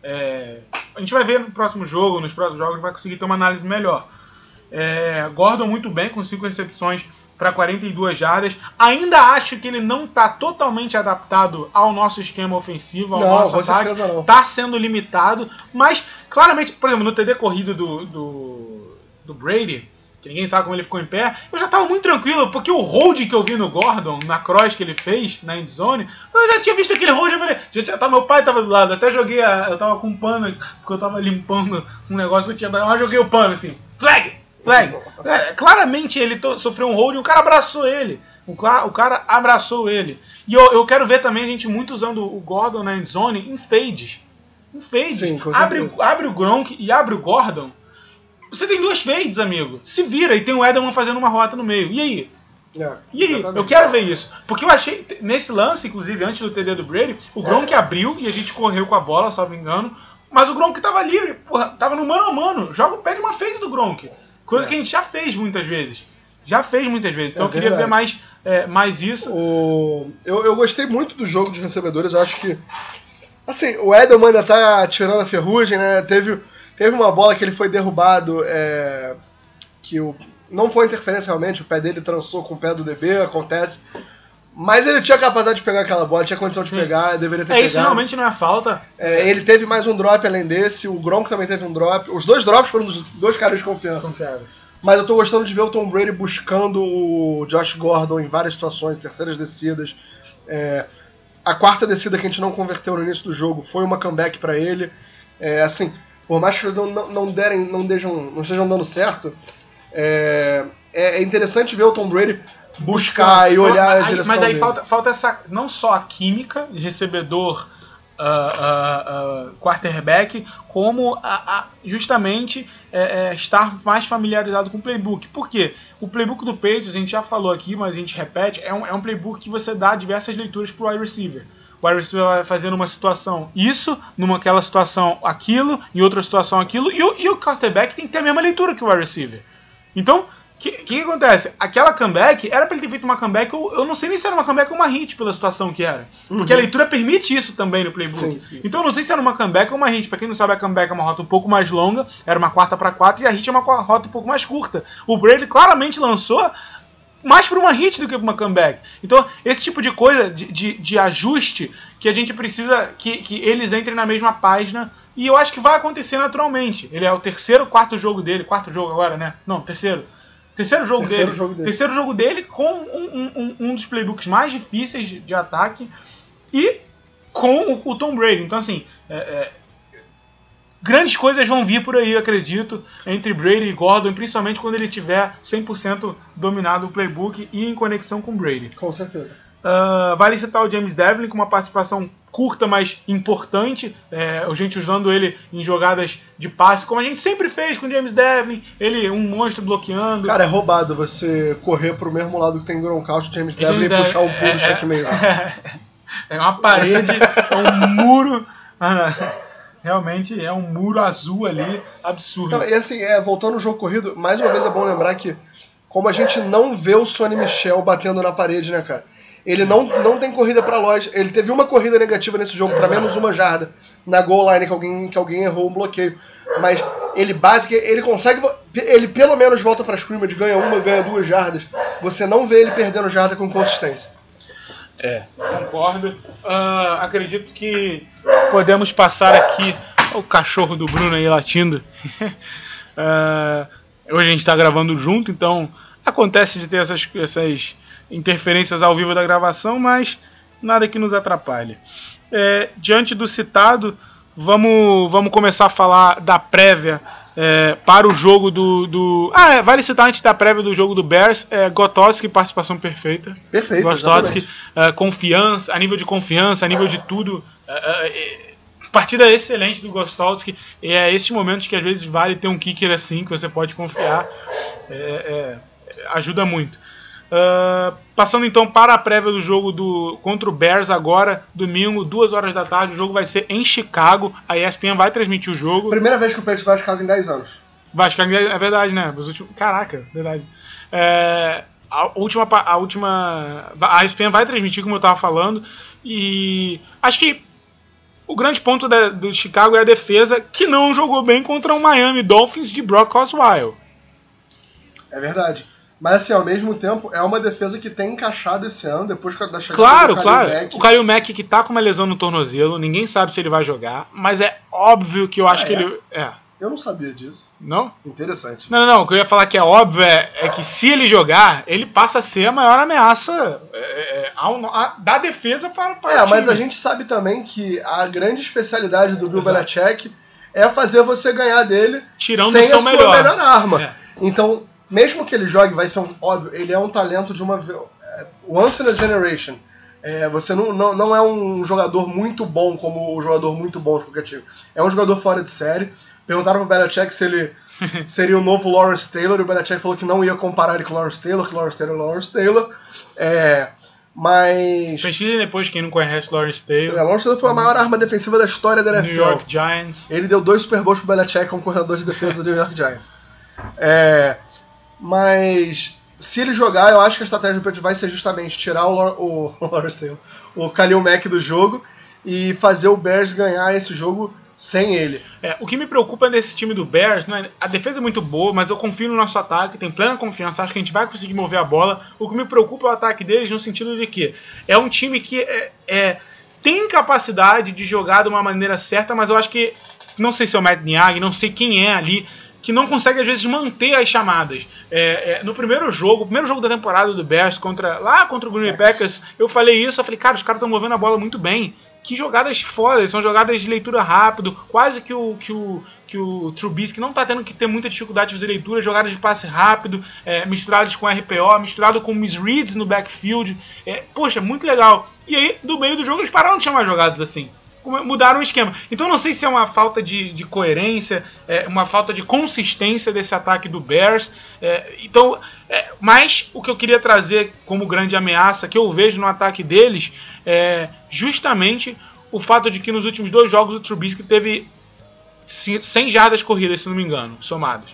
É, a gente vai ver no próximo jogo, nos próximos jogos, vai conseguir ter uma análise melhor. É, Gordon muito bem, com cinco recepções para quarenta e duas jardas. Ainda acho que ele não está totalmente adaptado ao nosso esquema ofensivo, ao não, nosso com ataque. certeza não. Está sendo limitado, mas claramente, por exemplo, no T D corrido do, do, do Brady, que ninguém sabe como ele ficou em pé, eu já estava muito tranquilo, porque o hold que eu vi no Gordon, na cross que ele fez, na endzone, eu já tinha visto aquele hold, eu falei, já tinha, tá, meu pai estava do lado, até joguei, a, eu estava com um pano, porque eu estava limpando um negócio que eu tinha, mas joguei o pano assim, flag! Flag. É, claramente ele to- sofreu um hold e o cara abraçou ele. O, cla- o cara abraçou ele. E eu, eu quero ver também a gente muito usando o Gordon na endzone em fades. Em fades. Sim, com abre, certeza. abre o Gronk e abre o Gordon. Você tem duas fades, amigo. Se vira e tem o Edelman fazendo uma rota no meio. E aí? É, E aí? exatamente. Eu quero ver isso. Porque eu achei, nesse lance, inclusive, antes do T D do Brady, o Gronk abriu e a gente correu com a bola, se não me engano. Mas o Gronk tava livre, porra, tava no mano a mano. Joga o pé de uma fade do Gronk. Coisa é. que a gente já fez muitas vezes. Já fez muitas vezes. Então é eu queria verdade. ver mais, é, mais isso. O... Eu, eu gostei muito do jogo de recebedores. Eu acho que... Assim, o Edelman ainda tá tirando a ferrugem, né? Teve, teve uma bola que ele foi derrubado, é... que o... não foi interferência realmente. O pé dele trançou com o pé do D B, acontece. Mas ele tinha capacidade de pegar aquela bola, tinha condição de Sim. pegar, deveria ter é, pegado. Isso realmente não é falta. É, ele teve mais um drop além desse, o Gronk também teve um drop. Os dois drops foram dos dois caras de confiança. Confiável. Mas eu tô gostando de ver o Tom Brady buscando o Josh Gordon em várias situações, terceiras descidas. É, a quarta descida que a gente não converteu no início do jogo foi uma comeback pra ele. É, assim, por mais que não, não, derem, não, deixam, não estejam dando certo, é, é interessante ver o Tom Brady buscar e olhar aí, a direção Mas aí dele. falta, falta essa, não só a química de recebedor, uh, uh, uh, quarterback, como a, a, justamente é, é, estar mais familiarizado com o playbook. Por quê? O playbook do Patriots, a gente já falou aqui, mas a gente repete, é um, é um playbook que você dá diversas leituras para o wide receiver. O wide receiver vai fazer numa situação isso, numa aquela situação aquilo, em outra situação aquilo, e o, e o quarterback tem que ter a mesma leitura que o wide receiver. Então, o que, que, que acontece? Aquela comeback, era pra ele ter feito uma comeback, eu, eu não sei nem se era uma comeback ou uma hit pela situação que era. Porque uhum. a leitura permite isso também no playbook. Sim, sim, sim. Então eu não sei se era uma comeback ou uma hit. Pra quem não sabe, a comeback é uma rota um pouco mais longa, era uma quarta pra quatro, e a hit é uma rota um pouco mais curta. O Brady claramente lançou mais para uma hit do que para uma comeback. Então, esse tipo de coisa, de, de, de ajuste, que a gente precisa que, que eles entrem na mesma página, e eu acho que vai acontecer naturalmente. Ele é o terceiro, quarto jogo dele, quarto jogo agora, né? Não, terceiro. Terceiro jogo, terceiro dele, jogo dele. Terceiro jogo dele com um, um, um dos playbooks mais difíceis de, de ataque e com o, o Tom Brady. Então, assim, é, é, grandes coisas vão vir por aí, acredito, entre Brady e Gordon, principalmente quando ele tiver cem por cento dominado o playbook e em conexão com Brady. Com certeza. Uh, vale citar o James Devlin com uma participação curta, mas importante, é, a gente usando ele em jogadas de passe, como a gente sempre fez com o James Devlin, ele um monstro bloqueando. Cara, é roubado você correr pro mesmo lado que tem Gronkowski, James Devlin, e Devlin, puxar um pulo é, do Shaq Mason. É, é uma parede, é um muro, realmente é um muro azul ali, absurdo. Não, e assim, é, voltando ao jogo corrido, mais uma vez é bom lembrar que, como a gente não vê o Sonny Michel batendo na parede, né, cara? Ele não, não tem corrida pra loja. Ele teve uma corrida negativa nesse jogo, pra menos uma jarda, na goal line, que alguém, que alguém errou um bloqueio. Mas ele básico, ele consegue. Ele pelo menos volta pra scrimmage, ganha uma, ganha duas jardas. Você não vê ele perdendo jarda com consistência. É, concordo. Uh, acredito que podemos passar aqui. O cachorro do Bruno aí latindo. uh, hoje a gente tá gravando junto, então acontece de ter essas. essas interferências ao vivo da gravação, mas nada que nos atrapalhe. É, diante do citado, vamos, vamos começar a falar da prévia é, para o jogo do... do... Ah, é, vale citar antes da prévia do jogo do Bears, é, Gostkowski, participação perfeita. Perfeito, Gostkowski, é, confiança, a nível de confiança, a nível de tudo. É, é, partida excelente do Gostkowski. É esses momentos que às vezes vale ter um kicker assim, que você pode confiar. É, é, ajuda muito. Uh, passando então para a prévia do jogo do, contra o Bears agora, domingo, duas horas da tarde, o jogo vai ser em Chicago, a E S P N vai transmitir o jogo. Primeira vez que o Patriots vai a Chicago em dez anos. Vai a Chicago, é verdade, né? Os últimos, caraca, verdade. É, a última, a última, a E S P N vai transmitir, como eu estava falando, e acho que o grande ponto da, do Chicago é a defesa, que não jogou bem contra o Miami Dolphins de Brock Osweiler. É verdade. Mas assim, ao mesmo tempo, é uma defesa que tem encaixado esse ano, depois da chegada claro, do Khalil claro. Mack. O Khalil Mack que tá com uma lesão no tornozelo, ninguém sabe se ele vai jogar, mas é óbvio que eu acho ah, que é? ele... É. Eu não sabia disso. Não? Interessante. Não, não, não. O que eu ia falar que é óbvio é, é que se ele jogar, ele passa a ser a maior ameaça é, é, ao, a, da defesa para, para É, o time. mas a gente sabe também que a grande especialidade do Bill Exato. Belichick é fazer você ganhar dele tirando sem o seu a sua melhor, melhor arma. É. Então, mesmo que ele jogue, vai ser um óbvio, ele é um talento de uma once in a generation. É, você não, não, não é um jogador muito bom como o jogador muito bom de qualquer time. É um jogador fora de série. Perguntaram pro Belichick se ele seria o novo Lawrence Taylor, e o Belichick falou que não ia comparar ele com o Lawrence Taylor, que Lawrence Taylor é Lawrence Taylor. É, mas... Pesquisem depois quem não conhece Lawrence Taylor. É, Lawrence Taylor foi a maior arma defensiva da história da N F L. New York Giants. Ele deu dois Super Bowls pro Belichick como corredor de defesa do New York Giants. É, mas se ele jogar, eu acho que a estratégia do Patriots vai ser justamente tirar o, o, o Lawrence Taylor, o Khalil Mack do jogo e fazer o Bears ganhar esse jogo sem ele. É, o que me preocupa nesse time do Bears, né, a defesa é muito boa, mas eu confio no nosso ataque, tenho plena confiança, acho que a gente vai conseguir mover a bola. O que me preocupa é o ataque deles no sentido de que é um time que é, é, tem capacidade de jogar de uma maneira certa, mas eu acho que, não sei se é o Matt Nagy, não sei quem é ali, que não consegue às vezes manter as chamadas. É, é, no primeiro jogo, o primeiro jogo da temporada do Bears, contra, lá contra o Green Bay Packers, eu falei isso, eu falei, cara, os caras estão movendo a bola muito bem. Que jogadas fodas, são jogadas de leitura rápido, quase que o, que o, que o Trubisky não está tendo que ter muita dificuldade de fazer leitura, jogadas de passe rápido, é, misturadas com R P O, misturado com misreads no backfield. É, poxa, muito legal. E aí, do meio do jogo, eles pararam de chamar jogadas assim. Mudaram o esquema. Então não sei se é uma falta de, de coerência, é, uma falta de consistência desse ataque do Bears. É, então, é, mas o que eu queria trazer como grande ameaça que eu vejo no ataque deles é justamente o fato de que nos últimos dois jogos o Trubisky teve cem jardas corridas, se não me engano, somadas.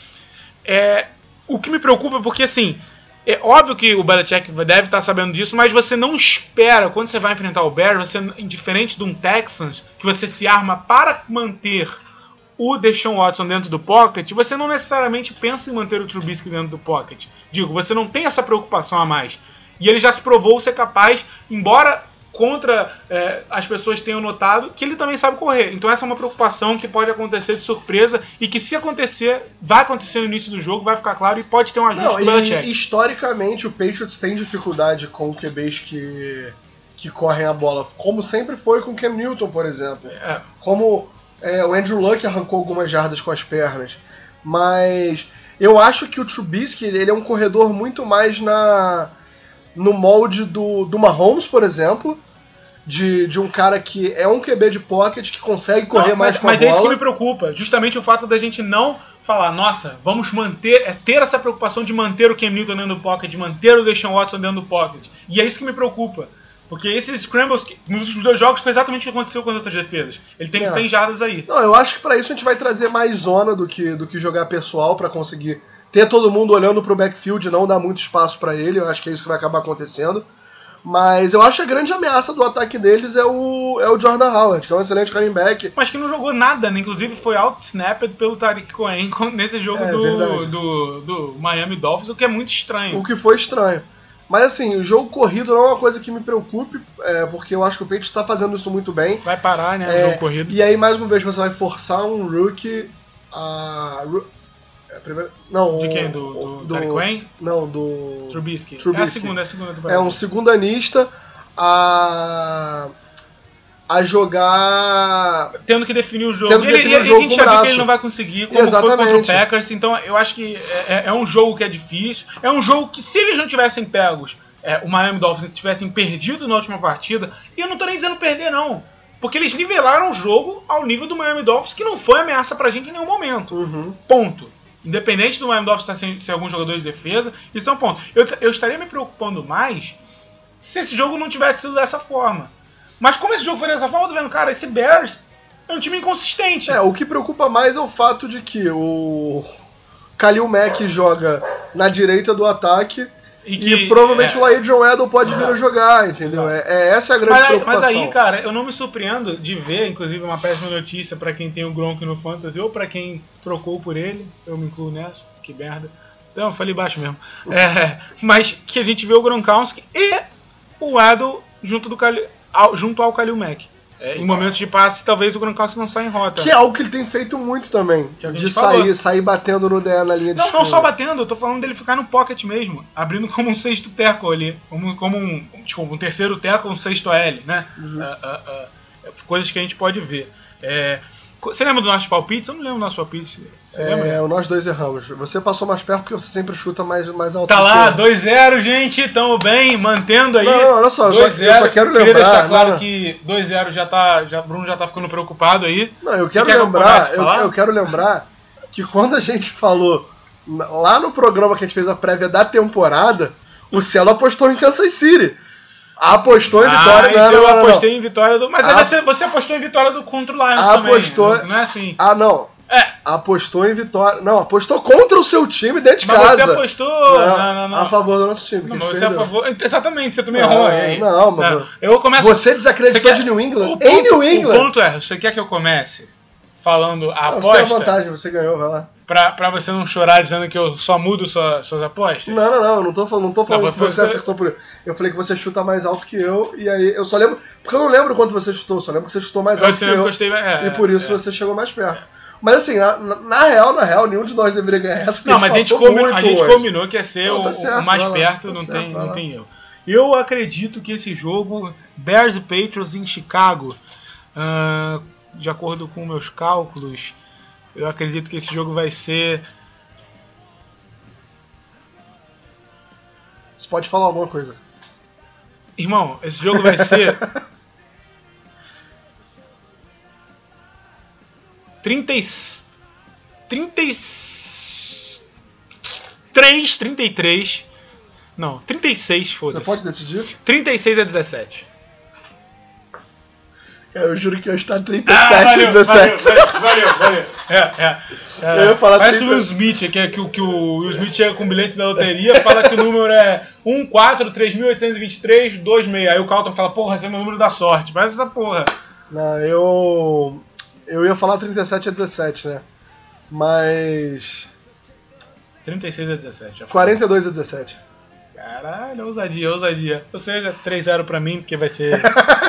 É, o que me preocupa é porque assim, é óbvio que o Belichick deve estar sabendo disso, mas você não espera, quando você vai enfrentar o Bears, você, diferente de um Texans, que você se arma para manter o Deshaun Watson dentro do pocket, você não necessariamente pensa em manter o Trubisky dentro do pocket. Digo, você não tem essa preocupação a mais. E ele já se provou ser capaz, embora contra é, as pessoas tenham notado, que ele também sabe correr. Então essa é uma preocupação que pode acontecer de surpresa e que, se acontecer, vai acontecer no início do jogo, vai ficar claro e pode ter um ajuste não, do e, Belichick. Historicamente, o Patriots tem dificuldade com Q Bs que, que correm a bola, como sempre foi com o Cam Newton, por exemplo. É. Como é, o Andrew Luck arrancou algumas jardas com as pernas. Mas eu acho que o Trubisky ele é um corredor muito mais na, no molde do, do Mahomes, por exemplo. De, de um cara que é um Q B de pocket, que consegue correr não, mais mas, com a mas bola. Mas é isso que me preocupa. Justamente o fato da gente não falar, nossa, vamos manter, é ter essa preocupação de manter o Cam Newton dentro do pocket, de manter o Deshaun Watson dentro do pocket. E é isso que me preocupa. Porque esses scrambles, que, nos últimos dois jogos, foi exatamente o que aconteceu com as outras defesas. Ele teve é. cem jardas aí. Não, eu acho que pra isso a gente vai trazer mais zona do que, do que jogar pessoal, pra conseguir ter todo mundo olhando pro backfield e não dar muito espaço pra ele. Eu acho que é isso que vai acabar acontecendo. Mas eu acho que a grande ameaça do ataque deles é o, é o Jordan Howard, que é um excelente running back. Mas que não jogou nada, né? Inclusive foi out-snapped pelo Tariq Cohen nesse jogo é, do, do, do Miami Dolphins, o que é muito estranho. O que foi estranho. Mas assim, o jogo corrido não é uma coisa que me preocupe, é, porque eu acho que o Patriots está fazendo isso muito bem. Vai parar, né, o é, jogo corrido. E aí, mais uma vez, você vai forçar um rookie a... É, primeiro, não, de quem? Do, do, do Tariq Cohen? Não, do... Trubisky. Trubisky. É a segunda, é a segunda do É um segundanista a... a jogar... Tendo que definir o jogo. Tendo que ele, definir ele, o jogo a gente já com viu braço. que ele não vai conseguir, como Exatamente. foi contra o Packers. Então eu acho que é, é um jogo que é difícil. É um jogo que, se eles não tivessem pegos, é, o Miami Dolphins tivessem perdido na última partida, e eu não tô nem dizendo perder, não. Porque eles nivelaram o jogo ao nível do Miami Dolphins, que não foi ameaça pra gente em nenhum momento. Uhum. Ponto. Independente do Miami Dolphins estar sem, sem algum jogador de defesa, isso é um ponto. Eu, eu estaria me preocupando mais se esse jogo não tivesse sido dessa forma. Mas como esse jogo foi dessa forma, eu tô vendo, cara, esse Bears é um time inconsistente. É, o que preocupa mais é o fato de que o Khalil Mack joga na direita do ataque e, que, e provavelmente é, o Lair John Edel pode vir a jogar, entendeu? É, é, essa é a grande mas aí, preocupação. Mas aí, cara, eu não me surpreendo de ver, inclusive, uma péssima notícia pra quem tem o Gronk no Fantasy ou pra quem trocou por ele, eu me incluo nessa, que merda. Não, falei baixo mesmo. É, mas que a gente vê o Gronkowski e o Edel junto, do Khalil, ao, junto ao Khalil Mack. É, em momentos de passe, talvez o Gronkowski não saia em rota. Que é algo que ele tem feito muito também. De sair, sair batendo no D N na linha de Não, esquerda. não só batendo, eu tô falando dele ficar no pocket mesmo. Abrindo como um sexto tackle ali. Como, como um, desculpa, um terceiro tackle, um sexto L, né? Uh, uh, uh, coisas que a gente pode ver. É, você lembra do nosso palpite? Eu não lembro do nosso palpite. Você é, lembra? nós dois erramos. Você passou mais perto porque você sempre chuta mais, mais alto. Tá lá, dois a zero, gente. Tamo bem, mantendo aí. Não, não, olha só, eu só, eu só quero lembrar. Queria deixar claro não, que dois a zero já tá. Já, Bruno já tá ficando preocupado aí. Não, eu quero lembrar. Eu, eu quero lembrar que quando a gente falou lá no programa que a gente fez a prévia da temporada, o Cielo apostou em Kansas City. Apostou em vitória. Ah, não, eu não, não, apostei não. em vitória do. Mas A... você, você apostou em vitória do contra o Lions apostou... também. Não é assim. Ah, não. É. Apostou em vitória. Não, apostou contra o seu time dentro de mas casa. Mas você apostou. Não, não, não, não. a favor do nosso time. Não, mas você é a favor. Exatamente, você também não, errou. Aí. Não, mas. Não. Eu começo... Você desacreditou você de New England? O ponto, em New England? O ponto é: você quer que eu comece falando a não, aposta? Você tem a vantagem, você ganhou, vai lá. Pra, pra você não chorar dizendo que eu só mudo sua, suas apostas? Não, não, não, não tô falando, não tô falando não, que você você... acertou por isso. Eu falei que você chuta mais alto que eu, e aí eu só lembro. Porque eu não lembro quanto você chutou, só lembro que você chutou mais alto eu que eu. Gostei, é, e por isso é. você chegou mais perto. Mas assim, na, na real, na real, nenhum de nós deveria ganhar essa. Não, mas a gente, combinou, a gente combinou que ia ser não, tá o, certo, o mais perto, tá não, certo, tem, não tem erro. Eu acredito que esse jogo, Bears e Patriots em Chicago, uh, de acordo com meus cálculos, eu acredito que esse jogo vai ser... Você pode falar alguma coisa. Irmão, esse jogo vai ser... trinta e três, trinta e três. Não, trinta e seis, foda-se. Você pode decidir? trinta e seis a dezessete. Eu juro que hoje tá trinta e sete a dezessete. Valeu, valeu, valeu. É, é. é. Eu ia falar Parece trinta... o Will Smith, que, é, que, que o Will Smith chega com o bilhete da loteria, fala que o número é um quatro três mil oitocentos e vinte e três dois seis. Aí o Carlton fala, porra, esse é o meu número da sorte. Parece essa porra. Não, eu... Eu ia falar trinta e sete a dezessete, né? Mas... trinta e seis a dezessete. Já quarenta e dois a dezessete. Caralho, ousadia, ousadia. Ou seja, três a zero pra mim, porque vai ser...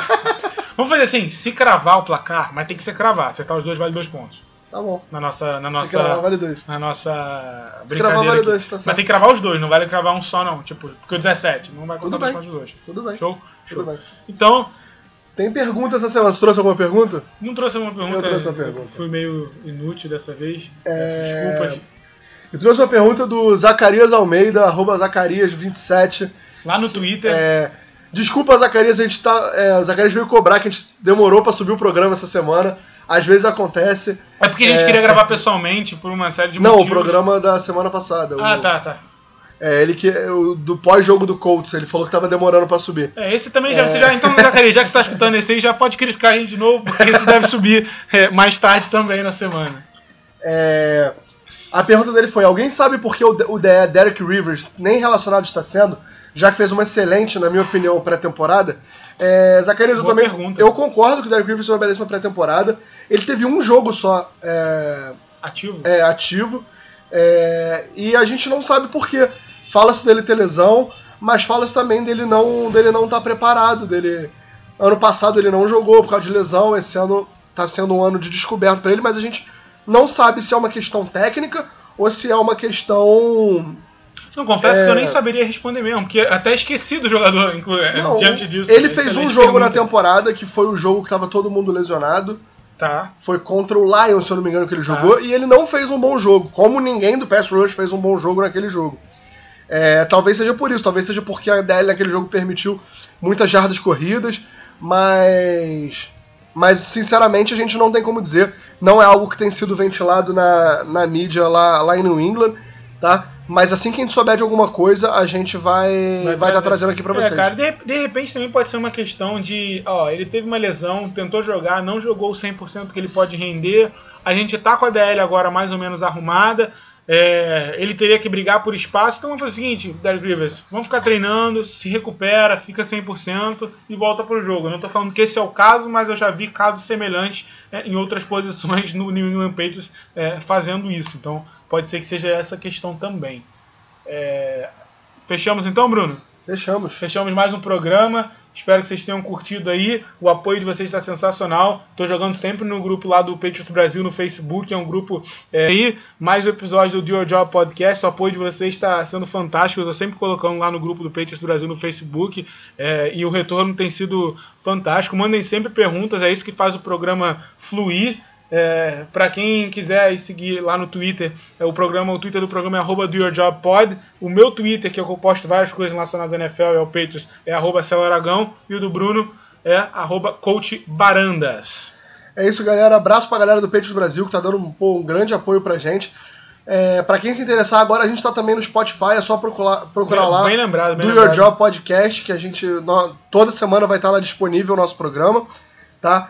Vamos fazer assim, se cravar o placar, mas tem que ser cravar. Acertar os dois vale dois pontos. Tá bom. Na nossa... Na nossa se cravar vale dois. Na nossa se cravar vale dois, tá certo. Mas tem que cravar os dois, não vale cravar um só não. Tipo, porque o dezessete não vai contar Tudo bem. os dois. Tudo bem. Show? Show. Tudo bem. Então... Tem pergunta essa semana. Você trouxe alguma pergunta? Não trouxe uma pergunta. Eu trouxe uma pergunta. Fui meio inútil dessa vez. É... Desculpas. Eu trouxe uma pergunta do Zacarias Almeida, arroba Zacarias vinte e sete. Lá no Twitter. É... Desculpa, Zacarias, a gente tá. É... O Zacarias veio cobrar que a gente demorou pra subir o programa essa semana. Às vezes acontece. É porque a gente é... queria gravar pessoalmente por uma série de Não, motivos. o programa da semana passada. Ah, o... tá, tá. É, ele que. O, do pós-jogo do Colts, ele falou que tava demorando pra subir. É, esse também já. É... Você já então, Zacarias, já que você tá escutando esse aí, já pode criticar a gente de novo, porque esse deve subir é, mais tarde também na semana. É... A pergunta dele foi: alguém sabe por que o, o Derek Rivers nem relacionado está sendo, já que fez uma excelente, na minha opinião, pré-temporada? É, Zacarias, eu Boa também. pergunta. Eu concordo que o Derek Rivers fez uma belíssima pré-temporada. Ele teve um jogo só é, Ativo? é, ativo. É, e a gente não sabe por quê. Fala-se dele ter lesão, mas fala-se também dele não dele não estar preparado. Dele, ano passado ele não jogou por causa de lesão, esse ano está sendo um ano de descoberta para ele, mas a gente não sabe se é uma questão técnica ou se é uma questão... Não, confesso é... que eu nem saberia responder mesmo, porque até esqueci do jogador, inclu... não, diante disso. Ele fez um jogo pergunta. na temporada, que foi o jogo que estava todo mundo lesionado. Tá. Foi contra o Lions, se eu não me engano, que ele jogou, tá. E ele não fez um bom jogo, como ninguém do Pass Rush fez um bom jogo naquele jogo. É, talvez seja por isso, talvez seja porque a D L naquele jogo permitiu muitas jardas corridas, mas... Mas, sinceramente, a gente não tem como dizer. Não é algo que tem sido ventilado na, na mídia lá, lá em New England, tá? Mas assim que a gente souber de alguma coisa, a gente vai vai estar tá trazendo aqui pra vocês. É, cara, de, de repente também pode ser uma questão de... Ó, ele teve uma lesão, tentou jogar, não jogou o cem por cento que ele pode render. A gente tá com a D L agora mais ou menos arrumada. É, ele teria que brigar por espaço. Então vamos fazer o seguinte, Derek Rivers, vamos ficar treinando, se recupera, fica cem por cento e volta pro jogo. Eu não tô falando que esse é o caso, mas eu já vi casos semelhantes é, em outras posições no New England Patriots é, fazendo isso. Então pode ser que seja essa questão também. É, fechamos então, Bruno? Fechamos. Fechamos mais um programa. Espero que vocês tenham curtido aí. O apoio de vocês está sensacional. Estou jogando sempre no grupo lá do Patriots Brasil no Facebook. É um grupo é, aí. Mais um episódio do Do Your Job Podcast. O apoio de vocês está sendo fantástico. Eu estou sempre colocando lá no grupo do Patriots Brasil no Facebook. É, e o retorno tem sido fantástico. Mandem sempre perguntas. É isso que faz o programa fluir. É, para quem quiser seguir lá no Twitter, é, o programa, o Twitter do programa é arroba doyourjobpod. O meu Twitter, que eu posto várias coisas relacionadas à N F L e ao Patriots, é arroba celaragão. E o do Bruno é arroba coachbarandas. É isso, galera. Abraço pra galera do Patriots Brasil, que tá dando um, pô, um grande apoio pra gente. É, pra quem se interessar, agora a gente tá também no Spotify, é só procurar, procurar bem, lá bem lembrado, bem Do lembrado. Your Job Podcast, que a gente nós, toda semana vai estar lá disponível o nosso programa, tá?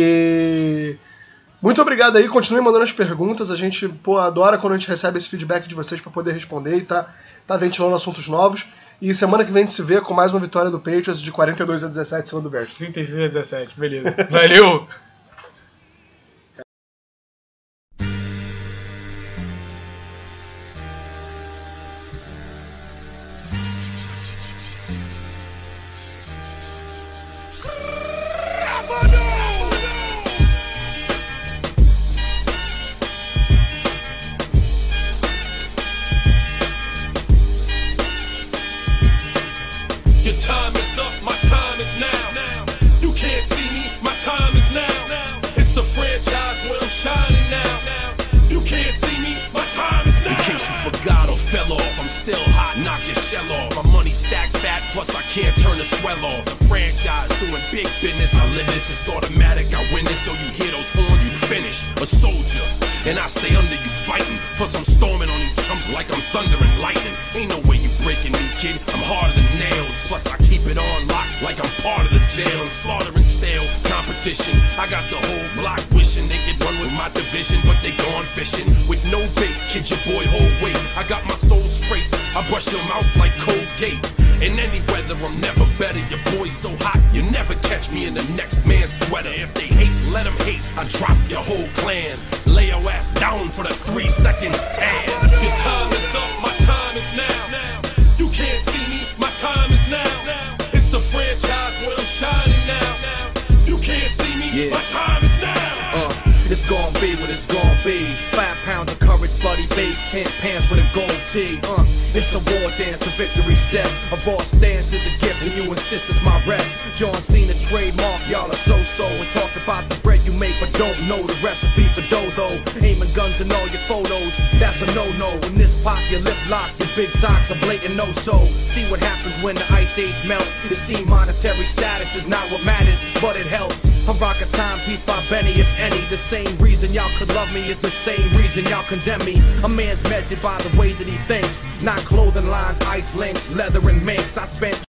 E... muito obrigado aí, continue mandando as perguntas, a gente pô, adora quando a gente recebe esse feedback de vocês para poder responder e tá, tá ventilando assuntos novos. E semana que vem a gente se vê com mais uma vitória do Patriots de quarenta e dois a dezessete em cima do Bears. trinta e seis a dezessete, beleza. Valeu! Your time is up, my time is now. You can't see me, my time is now. It's the franchise where I'm shining now. You can't see me, my time is now. In case you forgot or fell off, I'm still hot, knock your shell off. My money stacked fat, plus I can't turn the swell off. The franchise doing big business, I live this, it's automatic, I win this. So you hear those horns, you finish. A soldier, and I stay under you fighting. Plus I'm storming on you chumps like I'm thunder and lightning. Ain't no way you breaking me, kid, I'm harder than nails. Plus I keep it on lock like I'm part of the jail. I'm slaughtering stale competition. I got the whole block wishing they could run with my division, but they gone fishing with no bait. Kid, your boy hold weight. I got my soul straight. I brush your mouth like Colgate. In any weather, I'm never better. Your boy's so hot, you never catch me in the next man's sweater. If they hate, let them hate. I drop your whole clan. Lay your ass down for the three second tan. Your time is up, my time is now. You can't see me, my time is now. It's the franchise where I'm shining now. You can't see me, yeah. My time is now. Uh, it's gon' be what it's gon' be. Five pounds of courage, buddy, base, ten pants with a gold tee. Uh, it's a war dance, a victory step. A raw stance is a gift, and you insist it's my rep. John Cena trademark, y'all are so-so. And talk about the bread you make, but don't know the recipe for dough. Aiming guns in all your photos, that's a no-no. When this pop, your lip lock, your big talks a blatant no-so. See what happens when the ice age melt. It seems monetary status is not what matters, but it helps. I rock a timepiece by Benny, if any. The same reason y'all could love me is the same reason y'all condemn me. A man's measured by the way that he thinks, not clothing lines, ice links, leather and minks. I spent